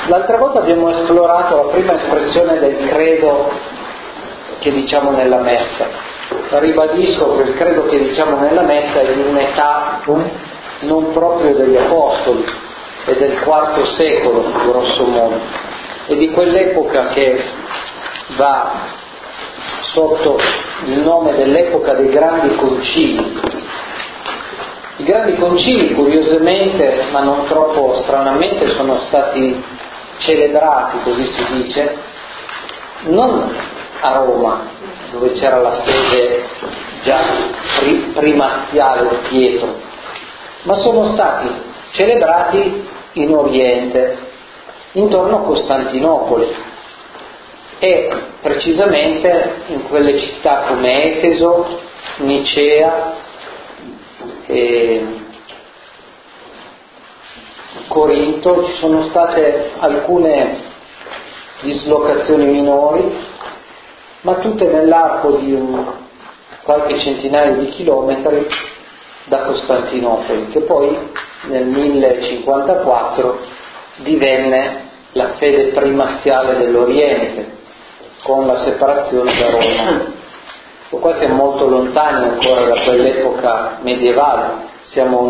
L'altra volta abbiamo esplorato la prima espressione del credo che diciamo nella messa. Ribadisco che il credo che diciamo nella messa è di un'età non proprio degli Apostoli, è del IV secolo, grosso modo, e di quell'epoca che va sotto il nome dell'epoca dei grandi concili. I grandi concili, curiosamente, ma non troppo stranamente, sono stati celebrati, così si dice, non a Roma, dove c'era la sede già primaziale di Pietro, ma sono stati celebrati in Oriente, intorno a Costantinopoli, e precisamente in quelle città come Efeso, Nicea e Corinto. Ci sono state alcune dislocazioni minori, ma tutte nell'arco di qualche centinaio di chilometri da Costantinopoli, che poi nel 1054 divenne la sede primaziale dell'Oriente, con la separazione da Roma. E qua siamo molto lontani ancora da quell'epoca medievale, siamo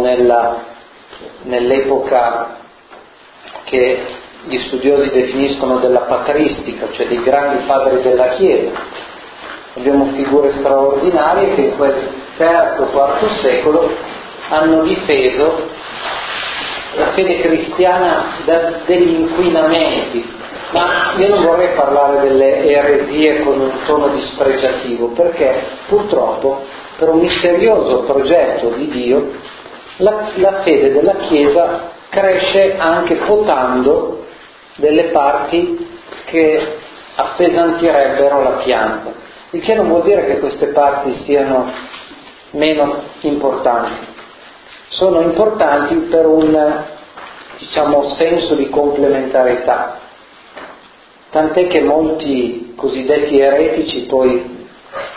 nell'epoca che gli studiosi definiscono della patristica, cioè dei grandi padri della Chiesa. Abbiamo figure straordinarie che in quel III-IV secolo hanno difeso la fede cristiana degli inquinamenti, ma io non vorrei parlare delle eresie con un tono dispregiativo, perché purtroppo per un misterioso progetto di Dio la fede della Chiesa cresce anche potando delle parti che appesantirebbero la pianta, il che non vuol dire che queste parti siano meno importanti. Sono importanti per un, senso di complementarietà, tant'è che molti cosiddetti eretici poi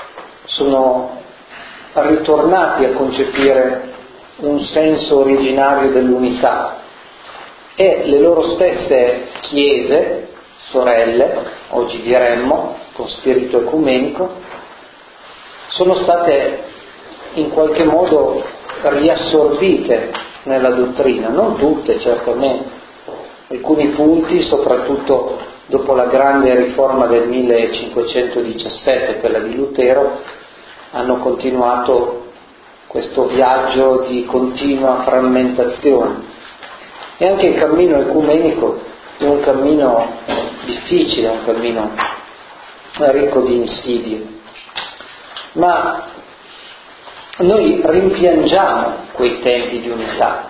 sono ritornati a concepire un senso originario dell'unità, e le loro stesse chiese, sorelle, oggi diremmo, con spirito ecumenico, sono state in qualche modo riassorbite nella dottrina, non tutte certamente, alcuni punti, soprattutto dopo la grande riforma del 1517, quella di Lutero, hanno continuato questo viaggio di continua frammentazione. E anche il cammino ecumenico è un cammino difficile, è un cammino ricco di insidie, ma noi rimpiangiamo quei tempi di unità,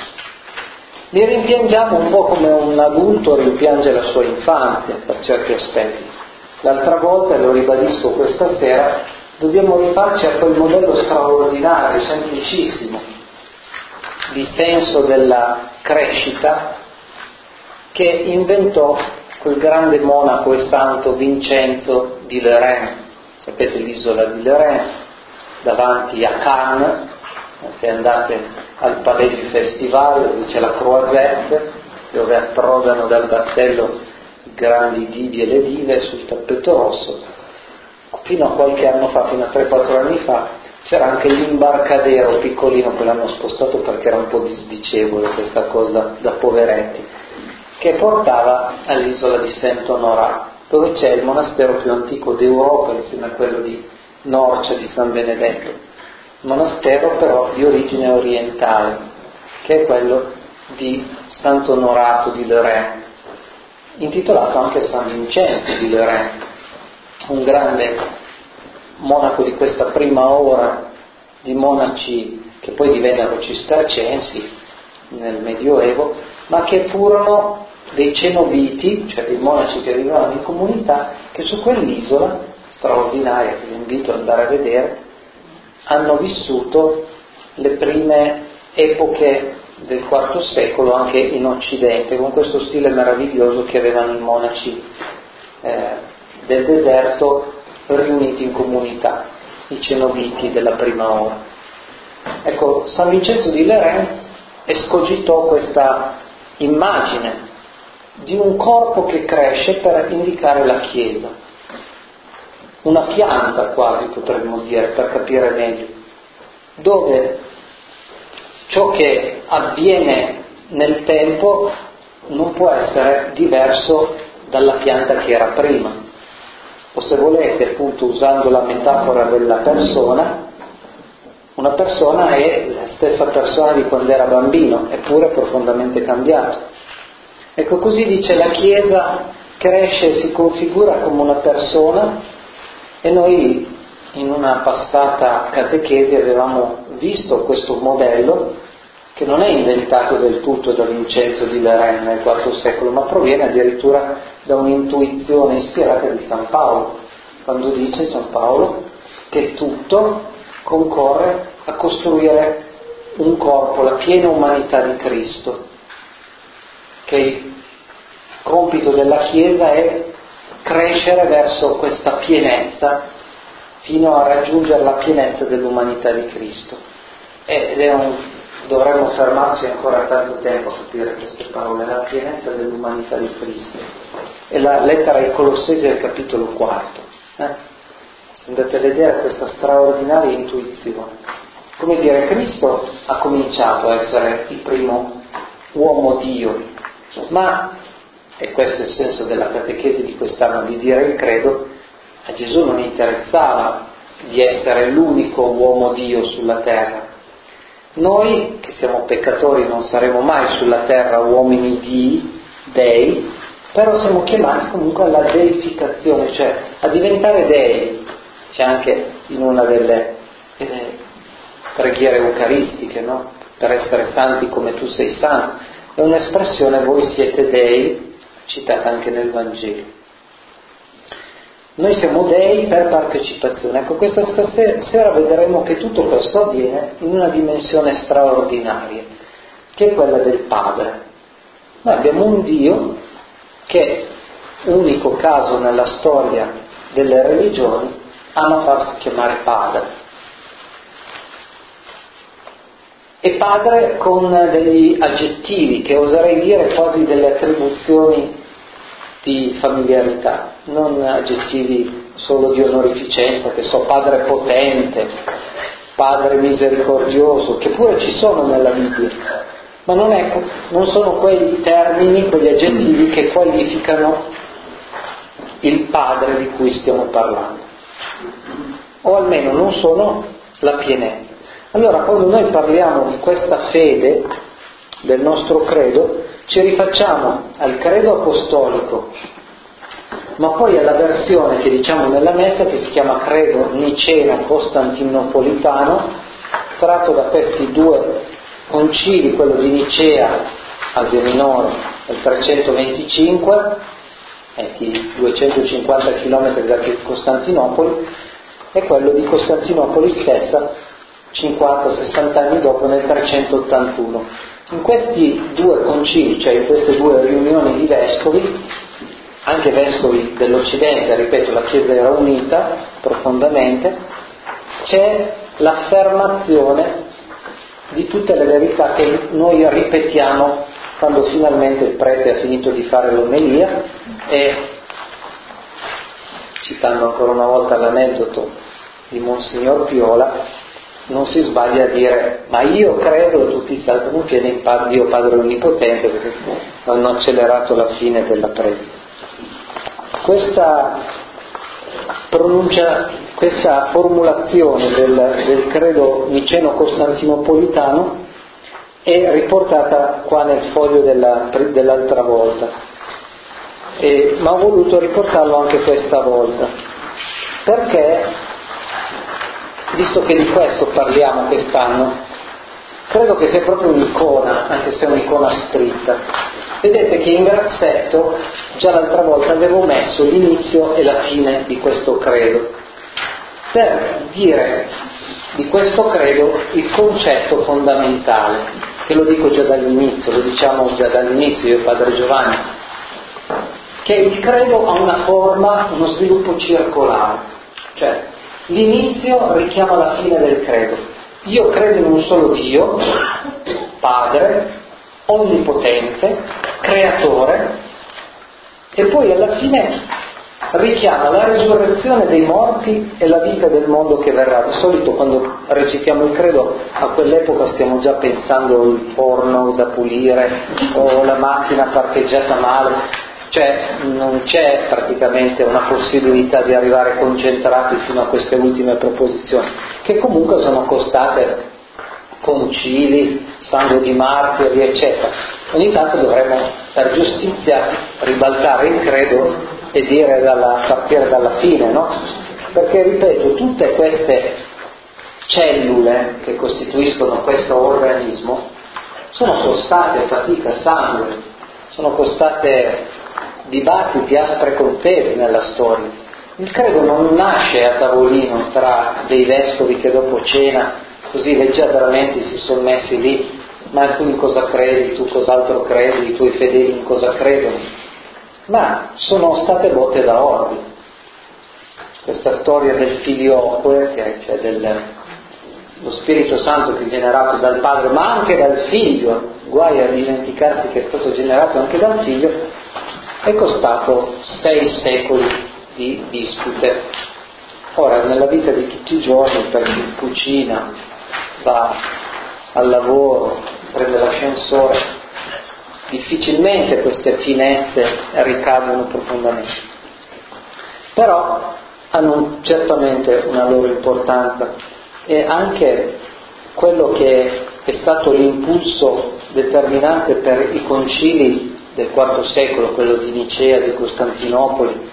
li rimpiangiamo un po' come un adulto rimpiange la sua infanzia per certi aspetti. L'altra volta, e lo ribadisco questa sera, dobbiamo rifarci a quel modello straordinario, semplicissimo, di senso della crescita che inventò quel grande monaco e santo Vincenzo di Lérins. Sapete l'isola di Lérins, davanti a Cannes, se andate al Palais du Festival, dove c'è la Croisette, dove approdano dal battello i grandi divi e le dive sul tappeto rosso. Fino a qualche anno fa, fino a 3-4 anni fa, c'era anche l'imbarcadero piccolino, che l'hanno spostato perché era un po' disdicevole questa cosa da poveretti, che portava all'isola di Saint-Honorat, dove c'è il monastero più antico d'Europa insieme a quello di Norcia di San Benedetto, monastero però di origine orientale, che è quello di Sant'Onorato di Lérins, intitolato anche San Vincenzo di Lérins, un grande monaco di questa prima ora di monaci che poi divennero cistercensi nel Medioevo, ma che furono dei cenobiti, cioè dei monaci che vivevano in comunità, che su quell'isola straordinaria, che vi invito ad andare a vedere, hanno vissuto le prime epoche del IV secolo anche in Occidente, con questo stile meraviglioso che avevano i monaci del deserto riuniti in comunità, i cenobiti della prima ora. Ecco, San Vincenzo di Lérins escogitò questa immagine di un corpo che cresce per indicare la Chiesa, una pianta quasi potremmo dire, per capire meglio, dove ciò che avviene nel tempo non può essere diverso dalla pianta che era prima. O se volete, appunto, usando la metafora della persona, una persona è la stessa persona di quando era bambino, eppure profondamente cambiato. Ecco, così dice la Chiesa cresce e si configura come una persona, e noi in una passata catechesi avevamo visto questo modello che non è inventato del tutto da Vincenzo di Lérène nel IV secolo, ma proviene addirittura da un'intuizione ispirata di San Paolo, quando dice San Paolo che tutto concorre a costruire un corpo, la piena umanità di Cristo, che il compito della Chiesa è crescere verso questa pienezza fino a raggiungere la pienezza dell'umanità di Cristo. Ed dovremmo fermarci ancora tanto tempo a capire queste parole, la pienezza dell'umanità di Cristo. E la lettera ai Colossesi al capitolo 4. Andate a vedere questa straordinaria intuizione. Come dire, Cristo ha cominciato a essere il primo uomo Dio, ma, e questo è il senso della catechesi di quest'anno, di dire il credo, a Gesù non interessava di essere l'unico uomo Dio sulla terra. Noi, che siamo peccatori, non saremo mai sulla terra uomini dei, però siamo chiamati comunque alla deificazione, cioè a diventare dei. C'è anche in una delle preghiere eucaristiche, no? Per essere santi come tu sei santo. È un'espressione, voi siete dei, citata anche nel Vangelo. Noi siamo dei per partecipazione. Ecco, questa sera vedremo che tutto questo avviene in una dimensione straordinaria, che è quella del Padre. Noi abbiamo un Dio che, unico caso nella storia delle religioni, ama farsi chiamare Padre. E Padre con degli aggettivi che oserei dire quasi delle attribuzioni di familiarità, non aggettivi solo di onorificenza, che so, Padre potente, Padre misericordioso, che pure ci sono nella Bibbia, ma non sono quei termini, quegli aggettivi che qualificano il Padre di cui stiamo parlando, o almeno non sono la pienezza. Allora, quando noi parliamo di questa fede del nostro credo, ci rifacciamo al credo apostolico, ma poi alla versione che diciamo nella messa, che si chiama credo niceno-costantinopolitano, tratto da questi due concili, quello di Nicea, Asia Minore, del 325, di 250 km da Costantinopoli, e quello di Costantinopoli stessa, 50-60 anni dopo, nel 381. In questi due concili, cioè in queste due riunioni di vescovi, anche vescovi dell'Occidente, ripeto, la Chiesa era unita profondamente, c'è l'affermazione di tutte le verità che noi ripetiamo quando finalmente il prete ha finito di fare l'omelia e, citando ancora una volta l'aneddoto di Monsignor Piola, non si sbaglia a dire ma io credo, e tutti saltano in piedi in Dio Padre Onnipotente, perché hanno accelerato la fine della predica. Questa formulazione del credo niceno-costantinopolitano è riportata qua nel foglio dell'altra volta, ma ho voluto riportarlo anche questa volta, perché visto che di questo parliamo quest'anno, credo che sia proprio un'icona, anche se è un'icona scritta. Vedete che in grassetto già l'altra volta avevo messo l'inizio e la fine di questo credo, per dire di questo credo il concetto fondamentale, che lo dico già dall'inizio, lo diciamo già dall'inizio io e Padre Giovanni, che il credo ha una forma, uno sviluppo circolare, cioè l'inizio richiama la fine del credo. Io credo in un solo Dio, Padre, onnipotente, creatore, e poi alla fine richiama la risurrezione dei morti e la vita del mondo che verrà. Di solito quando recitiamo il credo a quell'epoca stiamo già pensando al forno da pulire o la macchina parcheggiata male, cioè non c'è praticamente una possibilità di arrivare concentrati fino a queste ultime proposizioni, che comunque sono costate concili, sangue di martiri, eccetera. Ogni tanto dovremmo per giustizia ribaltare il credo e dire partire dalla fine, no? Perché ripeto, tutte queste cellule che costituiscono questo organismo sono costate fatica, sangue, sono costate dibattiti, aspre contese nella storia. Il credo non nasce a tavolino tra dei vescovi che dopo cena così leggermente si sono messi lì, ma tu in cosa credi, tu cos'altro credi, i tuoi fedeli in cosa credono, ma sono state botte da orbi. Questa storia del filioque, cioè lo Spirito Santo che è generato dal Padre ma anche dal Figlio, guai a dimenticarsi che è stato generato anche dal Figlio, è costato 6 secoli di dispute. Ora, nella vita di tutti i giorni, per chi cucina, va al lavoro, prende l'ascensore, difficilmente queste finezze ricadono profondamente, però hanno certamente una loro importanza, e anche quello che è stato l'impulso determinante per i concili del IV secolo, quello di Nicea, di Costantinopoli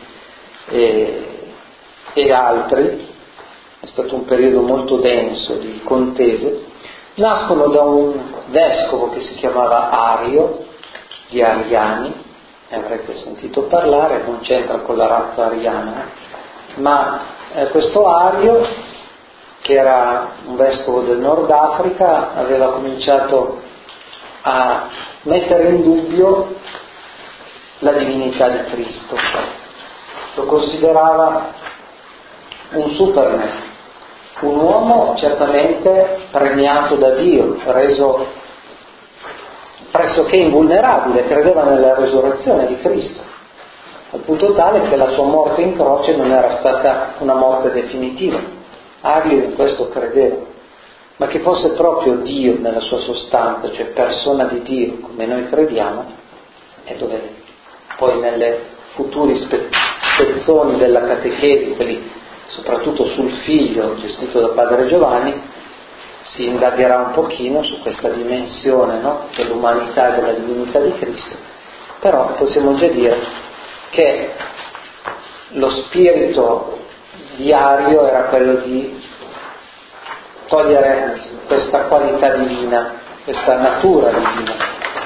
e altri, è stato un periodo molto denso di contese, nascono da un vescovo che si chiamava Ario, di Ariani, ne avrete sentito parlare, non c'entra con la razza ariana, ma questo Ario, che era un vescovo del Nord Africa, aveva cominciato a mettere in dubbio la divinità di Cristo. Lo considerava un superman, un uomo certamente premiato da Dio, reso pressoché invulnerabile, credeva nella resurrezione di Cristo, al punto tale che la sua morte in croce non era stata una morte definitiva. Ario in questo credeva, ma che fosse proprio Dio nella sua sostanza, cioè persona di Dio come noi crediamo, è dove poi nelle futuri spezzoni della catechesi, quelli soprattutto sul figlio gestito da padre Giovanni, si indagherà un pochino su questa dimensione, no? Dell'umanità e della divinità di Cristo. Però possiamo già dire che lo spirito di Ario era quello di togliere questa qualità divina, questa natura divina,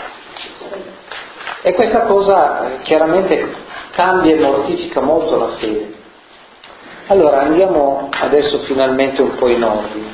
e questa cosa chiaramente cambia e mortifica molto la fede. Allora andiamo adesso finalmente un po' in ordine.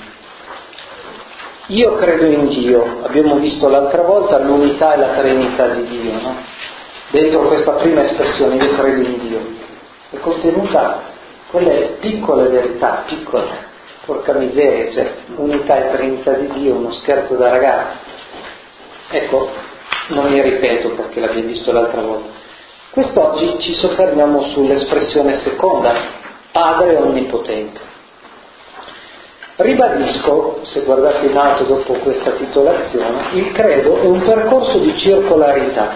Io credo in Dio, abbiamo visto l'altra volta l'unità e la trinità di Dio, no? Dentro questa prima espressione, io credo in Dio, è contenuta quelle piccole verità, piccole, porca miseria, cioè unità e trinità di Dio, uno scherzo da ragazzi. Ecco, non mi ripeto perché l'abbiamo visto l'altra volta. Quest'oggi ci soffermiamo sull'espressione seconda, Padre Onnipotente. Ribadisco, se guardate in alto dopo questa titolazione, il credo è un percorso di circolarità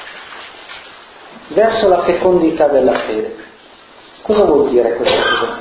verso la fecondità della fede. Cosa vuol dire questa cosa?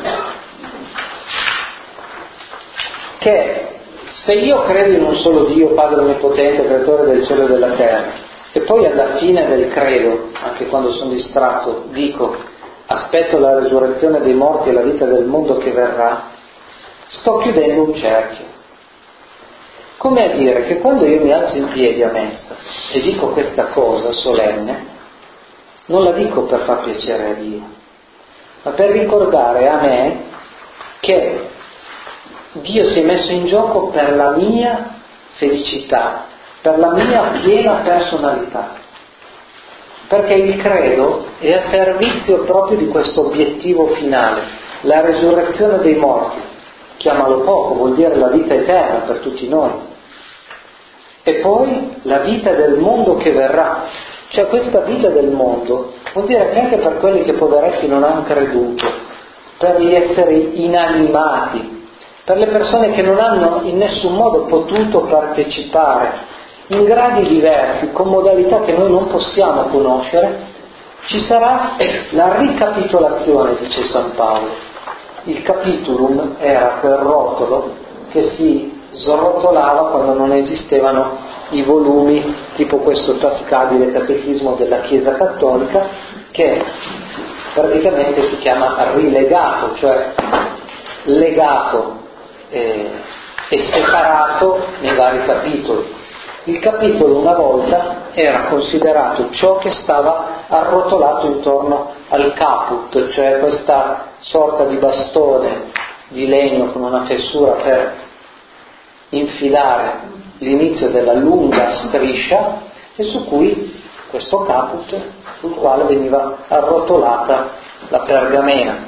Che se io credo in un solo Dio, Padre Onnipotente, Creatore del cielo e della terra, e poi alla fine del credo, anche quando sono distratto, dico aspetto la resurrezione dei morti e la vita del mondo che verrà, sto chiudendo un cerchio. Come a dire che quando io mi alzo in piedi a messa e dico questa cosa solenne, non la dico per far piacere a Dio, ma per ricordare a me che Dio si è messo in gioco per la mia felicità, per la mia piena personalità, perché il credo è a servizio proprio di questo obiettivo finale, la resurrezione dei morti. Chiamalo poco, vuol dire la vita eterna per tutti noi. E poi la vita del mondo che verrà. Cioè questa vita del mondo vuol dire che anche per quelli che poveretti non hanno creduto, per gli esseri inanimati, per le persone che non hanno in nessun modo potuto partecipare, in gradi diversi, con modalità che noi non possiamo conoscere, ci sarà la ricapitolazione, dice San Paolo. Il capitulum era quel rotolo che si srotolava quando non esistevano i volumi tipo questo tascabile catechismo della Chiesa Cattolica, che praticamente si chiama rilegato, cioè legato e separato nei vari capitoli. Il capitolo una volta era considerato ciò che stava arrotolato intorno al caput, cioè questa sorta di bastone di legno con una fessura per infilare l'inizio della lunga striscia, e su cui questo caput, sul quale veniva arrotolata la pergamena.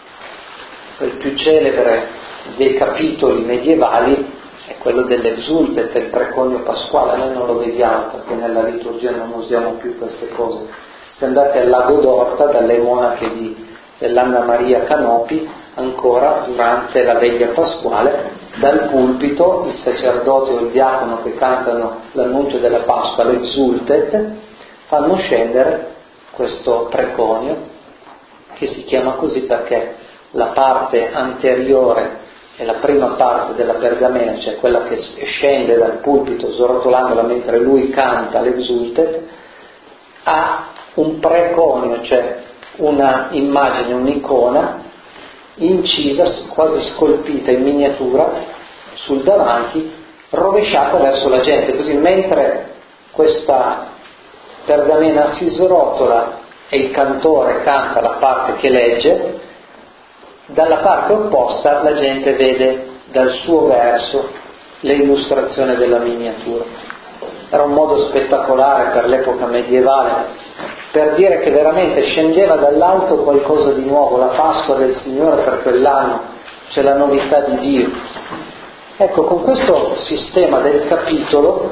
Il più celebre dei capitoli medievali è quello dell'Exultet, il preconio pasquale. Noi non lo vediamo perché nella liturgia non usiamo più queste cose. Se andate al Lago d'Orta, dalle monache dell'Anna Maria Canopi, ancora durante la veglia pasquale, dal pulpito il sacerdote o il diacono che cantano l'annuncio della Pasqua, l'Exultet, fanno scendere questo preconio, che si chiama così perché la parte anteriore e la prima parte della pergamena, cioè quella che scende dal pulpito srotolandola mentre lui canta l'Exultet, ha un preconio, cioè una immagine, un'icona incisa, quasi scolpita in miniatura sul davanti, rovesciata verso la gente, così mentre questa pergamena si srotola e il cantore canta la parte che legge, dalla parte opposta la gente vede dal suo verso l'illustrazione della miniatura. Era un modo spettacolare per l'epoca medievale per dire che veramente scendeva dall'alto qualcosa di nuovo, la Pasqua del Signore per quell'anno, c'è la novità di Dio. Ecco, con questo sistema del capitolo,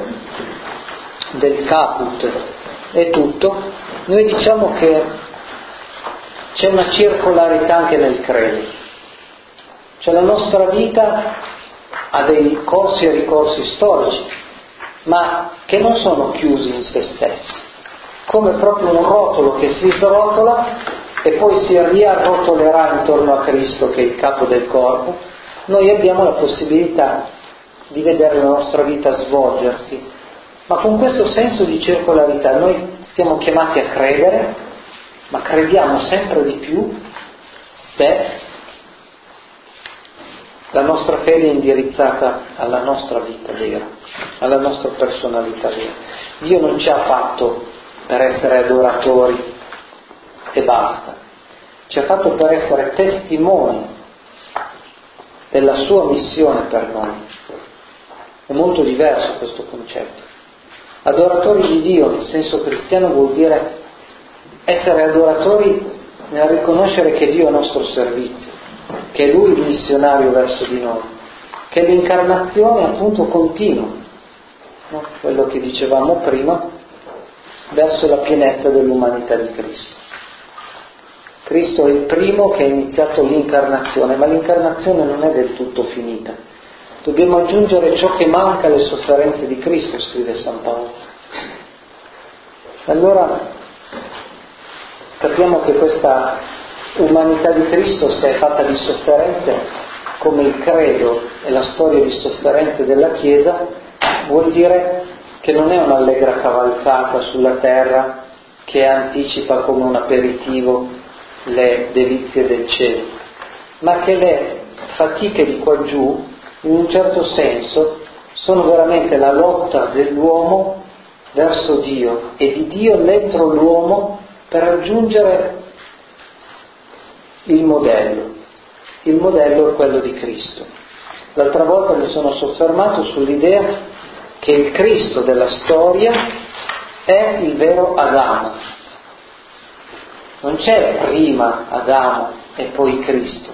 del caput e tutto, noi diciamo che c'è una circolarità anche nel credo. Cioè la nostra vita ha dei corsi e ricorsi storici, ma che non sono chiusi in se stessi, come proprio un rotolo che si srotola e poi si riarrotolerà intorno a Cristo, che è il capo del corpo. Noi abbiamo la possibilità di vedere la nostra vita svolgersi, ma con questo senso di circolarità noi siamo chiamati a credere, ma crediamo sempre di più se la nostra fede è indirizzata alla nostra vita vera, alla nostra personalità vera. Dio non ci ha fatto per essere adoratori e basta, ci ha fatto per essere testimoni della sua missione per noi. È molto diverso questo concetto. Adoratori di Dio nel senso cristiano vuol dire essere adoratori nel riconoscere che Dio è a nostro servizio, che è Lui il missionario verso di noi, che l'incarnazione appunto continua, no? Quello che dicevamo prima, verso la pienezza dell'umanità di Cristo. Cristo è il primo che ha iniziato l'incarnazione, ma l'incarnazione non è del tutto finita. Dobbiamo aggiungere ciò che manca alle sofferenze di Cristo, scrive San Paolo. Allora capiamo che questa umanità di Cristo, se è fatta di sofferenze, come il credo e la storia di sofferenze della Chiesa, vuol dire che non è un'allegra cavalcata sulla terra che anticipa come un aperitivo le delizie del cielo, ma che le fatiche di qua giù, in un certo senso, sono veramente la lotta dell'uomo verso Dio e di Dio dentro l'uomo per raggiungere il modello. Il modello è quello di Cristo. L'altra volta mi sono soffermato sull'idea che il Cristo della storia è il vero Adamo. Non c'è prima Adamo e poi Cristo,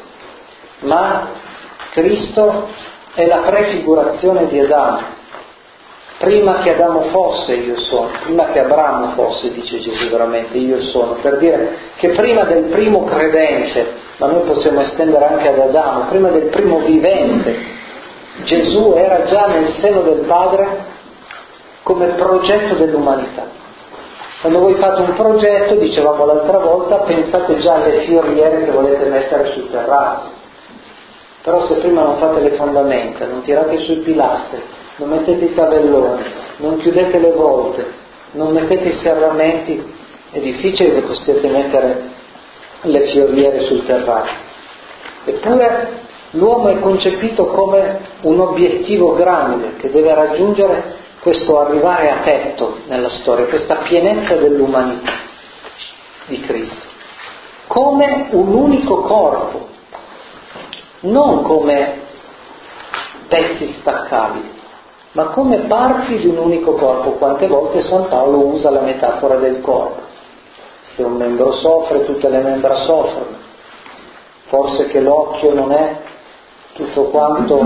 ma Cristo è la prefigurazione di Adamo. Prima che Adamo fosse io sono, prima che Abramo fosse, dice Gesù veramente, io sono, per dire che prima del primo credente, ma noi possiamo estendere anche ad Adamo, prima del primo vivente, Gesù era già nel seno del Padre come progetto dell'umanità. Quando voi fate un progetto, dicevamo l'altra volta, pensate già alle fioriere che volete mettere sul terrazzo. Però se prima non fate le fondamenta, non tirate sui pilastri, non mettete i tabelloni, non chiudete le volte, non mettete i serramenti, è difficile che possiate mettere le fioriere sul terrazzo. Eppure l'uomo è concepito come un obiettivo grande che deve raggiungere questo arrivare a tetto nella storia, questa pienezza dell'umanità di Cristo, come un unico corpo, non come pezzi staccabili, ma come parti di un unico corpo. Quante volte San Paolo usa la metafora del corpo. Se un membro soffre, tutte le membra soffrono. Forse che l'occhio non è tutto quanto,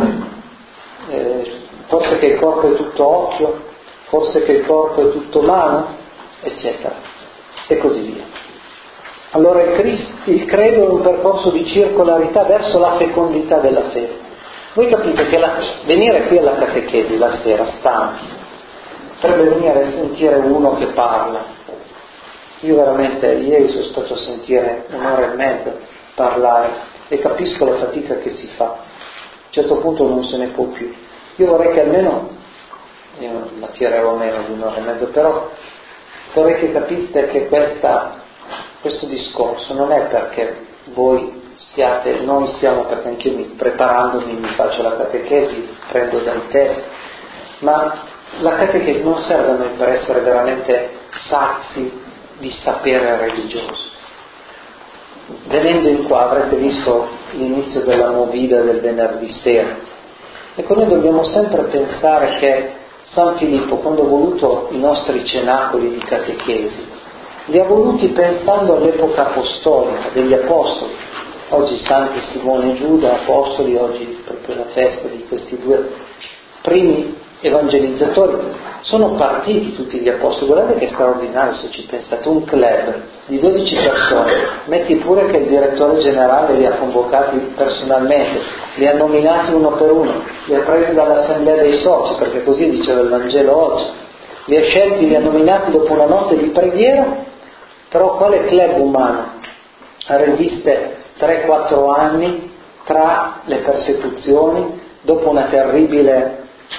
forse che il corpo è tutto occhio, forse che il corpo è tutto mano, eccetera, e così via. Allora il credo è un percorso di circolarità verso la fecondità della fede. Voi capite che venire qui alla catechesi la sera stanchi, potrebbe venire a sentire uno che parla. Io veramente ieri sono stato a sentire 1 ora e mezza parlare e capisco la fatica che si fa. A un certo punto non se ne può più. Io vorrei che almeno, io la tirerò meno di 1 ora e mezza, però vorrei che capiste che questo discorso non è perché voi noi siamo, perché anch'io preparandomi mi faccio la catechesi, prendo dai testi, ma la catechesi non serve a noi per essere veramente sazi di sapere religioso. Venendo in qua avrete visto l'inizio della movida del venerdì sera. Ecco, noi dobbiamo sempre pensare che San Filippo, quando ha voluto i nostri cenacoli di catechesi, li ha voluti pensando all'epoca apostolica degli apostoli. Oggi Santi Simone e Giuda, apostoli, oggi proprio la festa di questi 2 primi evangelizzatori. Sono partiti tutti gli apostoli. Guardate che straordinario se ci pensate, un club di 12 persone, metti pure che il direttore generale li ha convocati personalmente, li ha nominati uno per uno, li ha presi dall'assemblea dei soci, perché così diceva il Vangelo oggi, li ha scelti, li ha nominati dopo una notte di preghiera. Però quale club umano resiste 3-4 anni tra le persecuzioni, dopo una terribile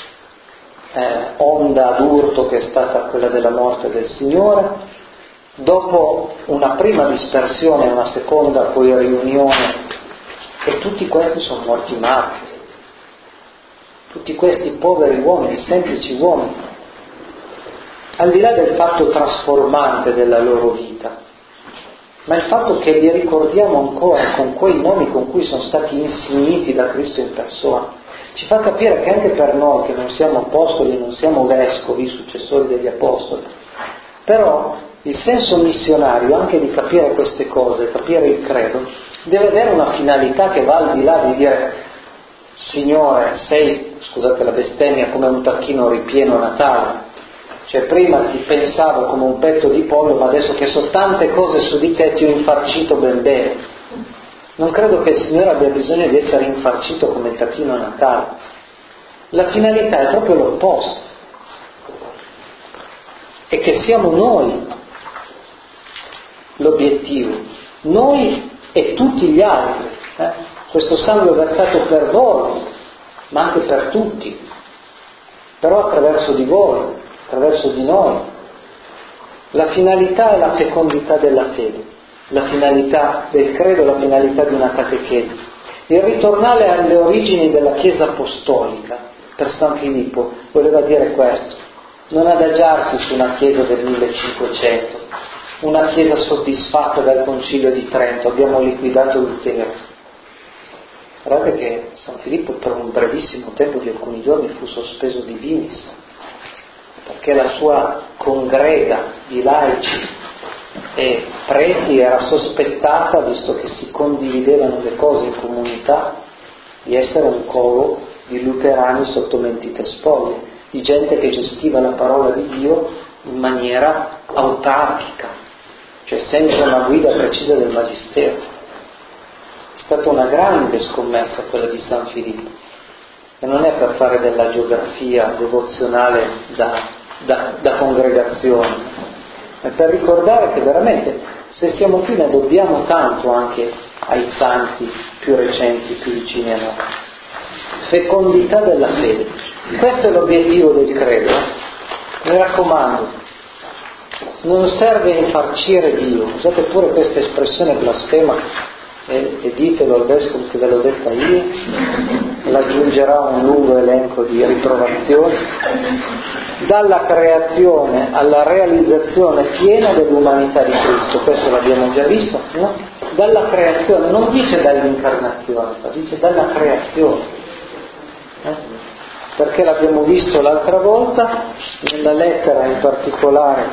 onda d'urto che è stata quella della morte del Signore, dopo una prima dispersione e una seconda poi riunione, e tutti questi sono morti martiri, tutti questi poveri uomini, semplici uomini, al di là del fatto trasformante della loro vita, ma il fatto che li ricordiamo ancora con quei nomi con cui sono stati insigniti da Cristo in persona, ci fa capire che anche per noi che non siamo apostoli, non siamo vescovi, successori degli apostoli, però il senso missionario anche di capire queste cose, capire il credo, deve avere una finalità che va al di là di dire: Signore, sei, scusate la bestemmia, come un tacchino ripieno a Natale. Cioè prima ti pensavo come un petto di pollo, ma adesso che so tante cose su di te ti ho infarcito ben bene. Non credo che il Signore abbia bisogno di essere infarcito come il tacchino a Natale. La finalità è proprio l'opposto. È che siamo noi l'obiettivo, noi e tutti gli altri. Questo sangue è versato per voi, ma anche per tutti, però attraverso di voi, attraverso di noi. La finalità è la fecondità della fede, la finalità del credo, la finalità di una catechesi. Il ritornare alle origini della Chiesa apostolica per San Filippo voleva dire questo: non adagiarsi su una Chiesa del 1500, una Chiesa soddisfatta dal Concilio di Trento, abbiamo liquidato Lutero. Guardate che San Filippo per un brevissimo tempo di alcuni giorni fu sospeso di vinis, perché la sua congrega di laici e preti era sospettata, visto che si condividevano le cose in comunità, di essere un coro di luterani sotto mentite spoglie. di gente che gestiva la parola di Dio in maniera autarchica, cioè senza una guida precisa del Magistero. È stata una grande scommessa quella di San Filippo, e non è per fare della geografia devozionale da congregazione, ma per ricordare che veramente, se siamo qui, ne dobbiamo tanto anche ai santi più recenti, più vicini a noi. Fecondità della fede. Questo è l'obiettivo del credo. Mi raccomando, non serve infarcire Dio. Usate pure questa espressione blasfema e ditelo al vescovo che ve l'ho detta io, e aggiungerà un lungo elenco di riprovazioni. Dalla creazione alla realizzazione piena dell'umanità di Cristo, questo l'abbiamo già visto, no? Dalla creazione, non dice dall'incarnazione, ma dice dalla creazione. Perché l'abbiamo visto l'altra volta, nella lettera in particolare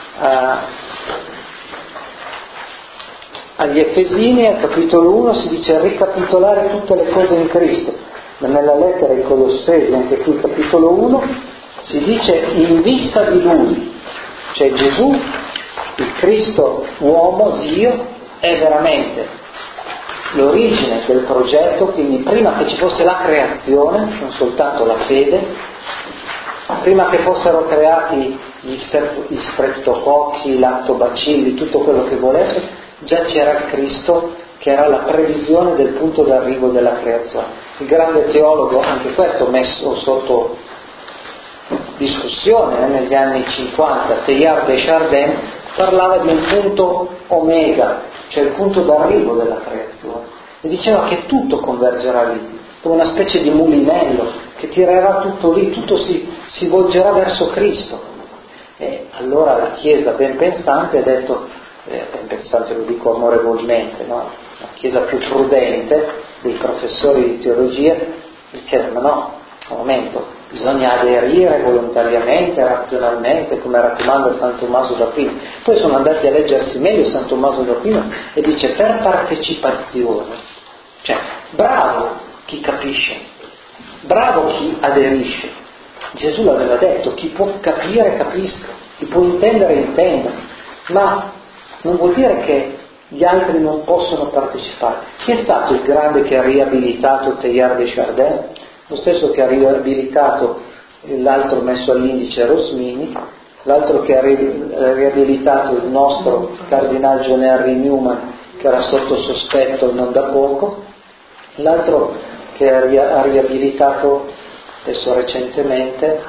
agli Efesini, al capitolo 1, si dice ricapitolare tutte le cose in Cristo, ma nella lettera ai Colossesi, anche qui capitolo 1, si dice in vista di Lui, cioè Gesù, il Cristo uomo, Dio, è veramente l'origine del progetto, quindi prima che ci fosse la creazione, non soltanto la fede, prima che fossero creati gli streptococchi, i lattobacilli, tutto quello che volete, già c'era il Cristo che era la previsione del punto d'arrivo della creazione. Il grande teologo, anche questo messo sotto discussione negli anni 50, Teilhard de Chardin, parlava di un punto omega, cioè il punto d'arrivo della creazione, e diceva che tutto convergerà lì, come una specie di mulinello che tirerà tutto lì, tutto si volgerà verso Cristo. E allora la Chiesa ben pensante ha detto, ben pensante lo dico amorevolmente, no? La Chiesa più prudente dei professori di teologia diceva, ma no, un momento, bisogna aderire volontariamente, razionalmente, come raccomanda San Tommaso d'Aquino. Poi sono andati a leggersi meglio San Tommaso d'Aquino e dice per partecipazione, cioè bravo chi capisce, bravo chi aderisce. Gesù l'aveva detto, chi può capire capisca, chi può intendere intenda, ma non vuol dire che gli altri non possono partecipare. Chi è stato il grande che ha riabilitato Teilhard de Chardin? Lo stesso che ha riabilitato l'altro messo all'indice Rosmini, l'altro che ha riabilitato il nostro cardinale John Henry Newman, che era sotto sospetto non da poco, l'altro che ha riabilitato adesso recentemente,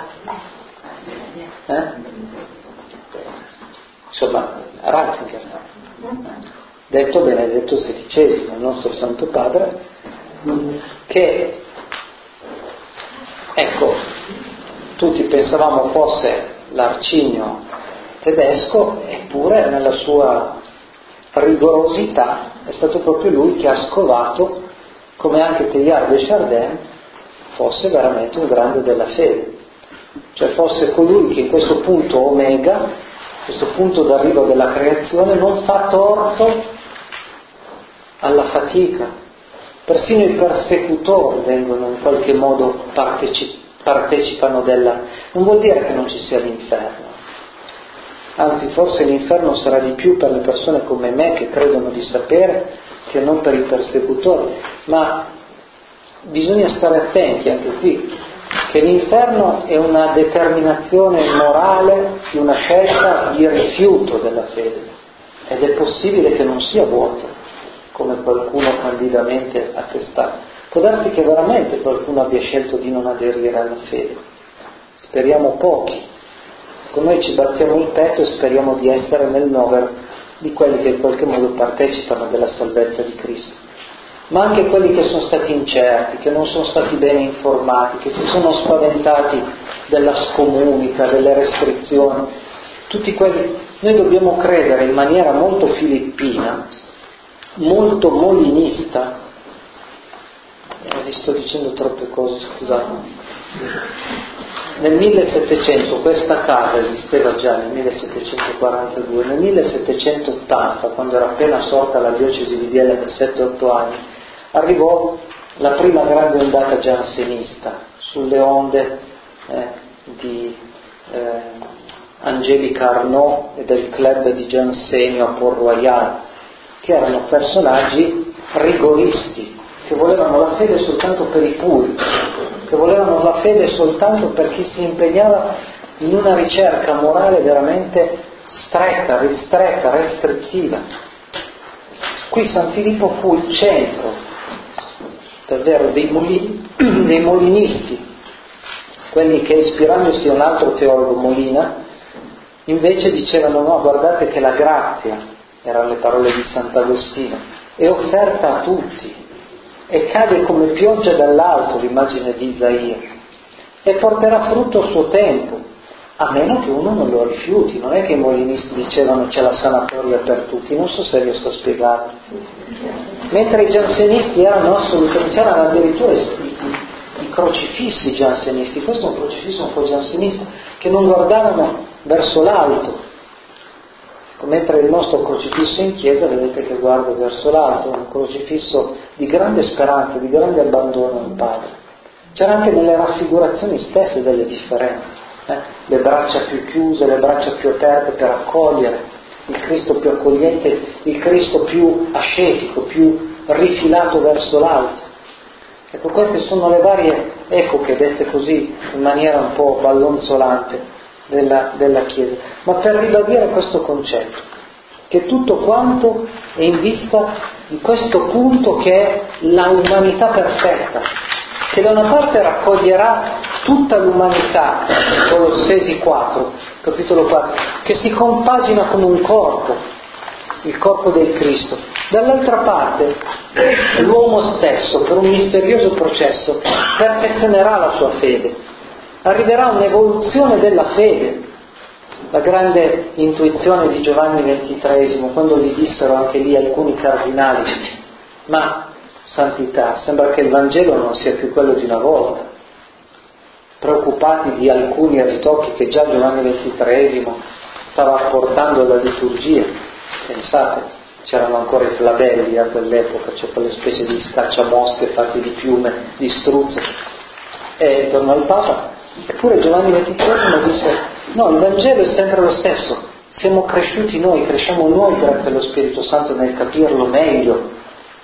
insomma Ratzinger, detto Benedetto XVI, il nostro Santo Padre, che ecco, tutti pensavamo fosse l'Arcigno tedesco, eppure nella sua rigorosità è stato proprio lui che ha scovato come anche Teilhard de Chardin fosse veramente un grande della fede, cioè fosse colui che in questo punto omega, questo punto d'arrivo della creazione, non fa torto alla fatica. Persino i persecutori vengono in qualche modo partecipano della... Non vuol dire che non ci sia l'inferno, anzi forse l'inferno sarà di più per le persone come me che credono di sapere che non per i persecutori, ma bisogna stare attenti anche qui, che l'inferno è una determinazione morale di una scelta di rifiuto della fede, ed è possibile che non sia vuoto, come qualcuno candidamente attestato. Può darsi che veramente qualcuno abbia scelto di non aderire alla fede. Speriamo pochi. Con noi ci battiamo il petto e speriamo di essere nel novero di quelli che in qualche modo partecipano della salvezza di Cristo. Ma anche quelli che sono stati incerti, che non sono stati bene informati, che si sono spaventati della scomunica, delle restrizioni, tutti quelli, noi dobbiamo credere in maniera molto filippina, molto molinista, vi sto dicendo troppe cose, scusate. Nel 1700 questa casa esisteva già nel 1742, nel 1780, quando era appena sorta la diocesi di Biella per 7-8 anni, arrivò la prima grande ondata giansenista sulle onde di Angelica Arnaud e del club di Giansenio a Port Royal, che erano personaggi rigoristi, che volevano la fede soltanto per i puri, che volevano la fede soltanto per chi si impegnava in una ricerca morale veramente stretta, ristretta, restrittiva. Qui San Filippo fu il centro davvero dei molinisti, quelli che, ispirandosi a un altro teologo, Molina, invece dicevano: no, guardate che la grazia, erano le parole di Sant'Agostino, è offerta a tutti e cade come pioggia dall'alto, l'immagine di Isaia, e porterà frutto a suo tempo, a meno che uno non lo rifiuti. Non è che i molinisti dicevano c'è la sanatoria per tutti, non so se riesco a spiegarlo. Mentre i giansenisti erano assolutamente, c'erano addirittura i crocifissi giansenisti, questo è un crocifisso un po' giansenista, che non guardavano verso l'alto, mentre il nostro crocifisso in chiesa vedete che guarda verso l'alto, è un crocifisso di grande speranza, di grande abbandono al Padre. C'era anche nelle raffigurazioni stesse delle differenze, le braccia più chiuse, le braccia più aperte per accogliere, il Cristo più accogliente, il Cristo più ascetico, più rifilato verso l'alto. Ecco, queste sono le varie epoche, dette così in maniera un po' ballonzolante, della Chiesa, ma per ribadire questo concetto, che tutto quanto è in vista di questo punto che è la umanità perfetta, che da una parte raccoglierà tutta l'umanità, Colossesi 4, capitolo 4, che si compagina con un corpo, il corpo del Cristo, dall'altra parte l'uomo stesso, per un misterioso processo, perfezionerà la sua fede. Arriverà un'evoluzione della fede, la grande intuizione di Giovanni XXIII, quando gli dissero anche lì alcuni cardinali: ma santità, sembra che il Vangelo non sia più quello di una volta, preoccupati di alcuni ritocchi che già Giovanni XXIII stava apportando alla liturgia. Pensate, c'erano ancora i flabelli a quell'epoca, cioè quelle specie di scacciamosche fatti di piume, di struzze, e tornò al Papa. Eppure Giovanni XXIII disse: no, il Vangelo è sempre lo stesso, siamo cresciuti noi, cresciamo noi grazie allo Spirito Santo nel capirlo meglio,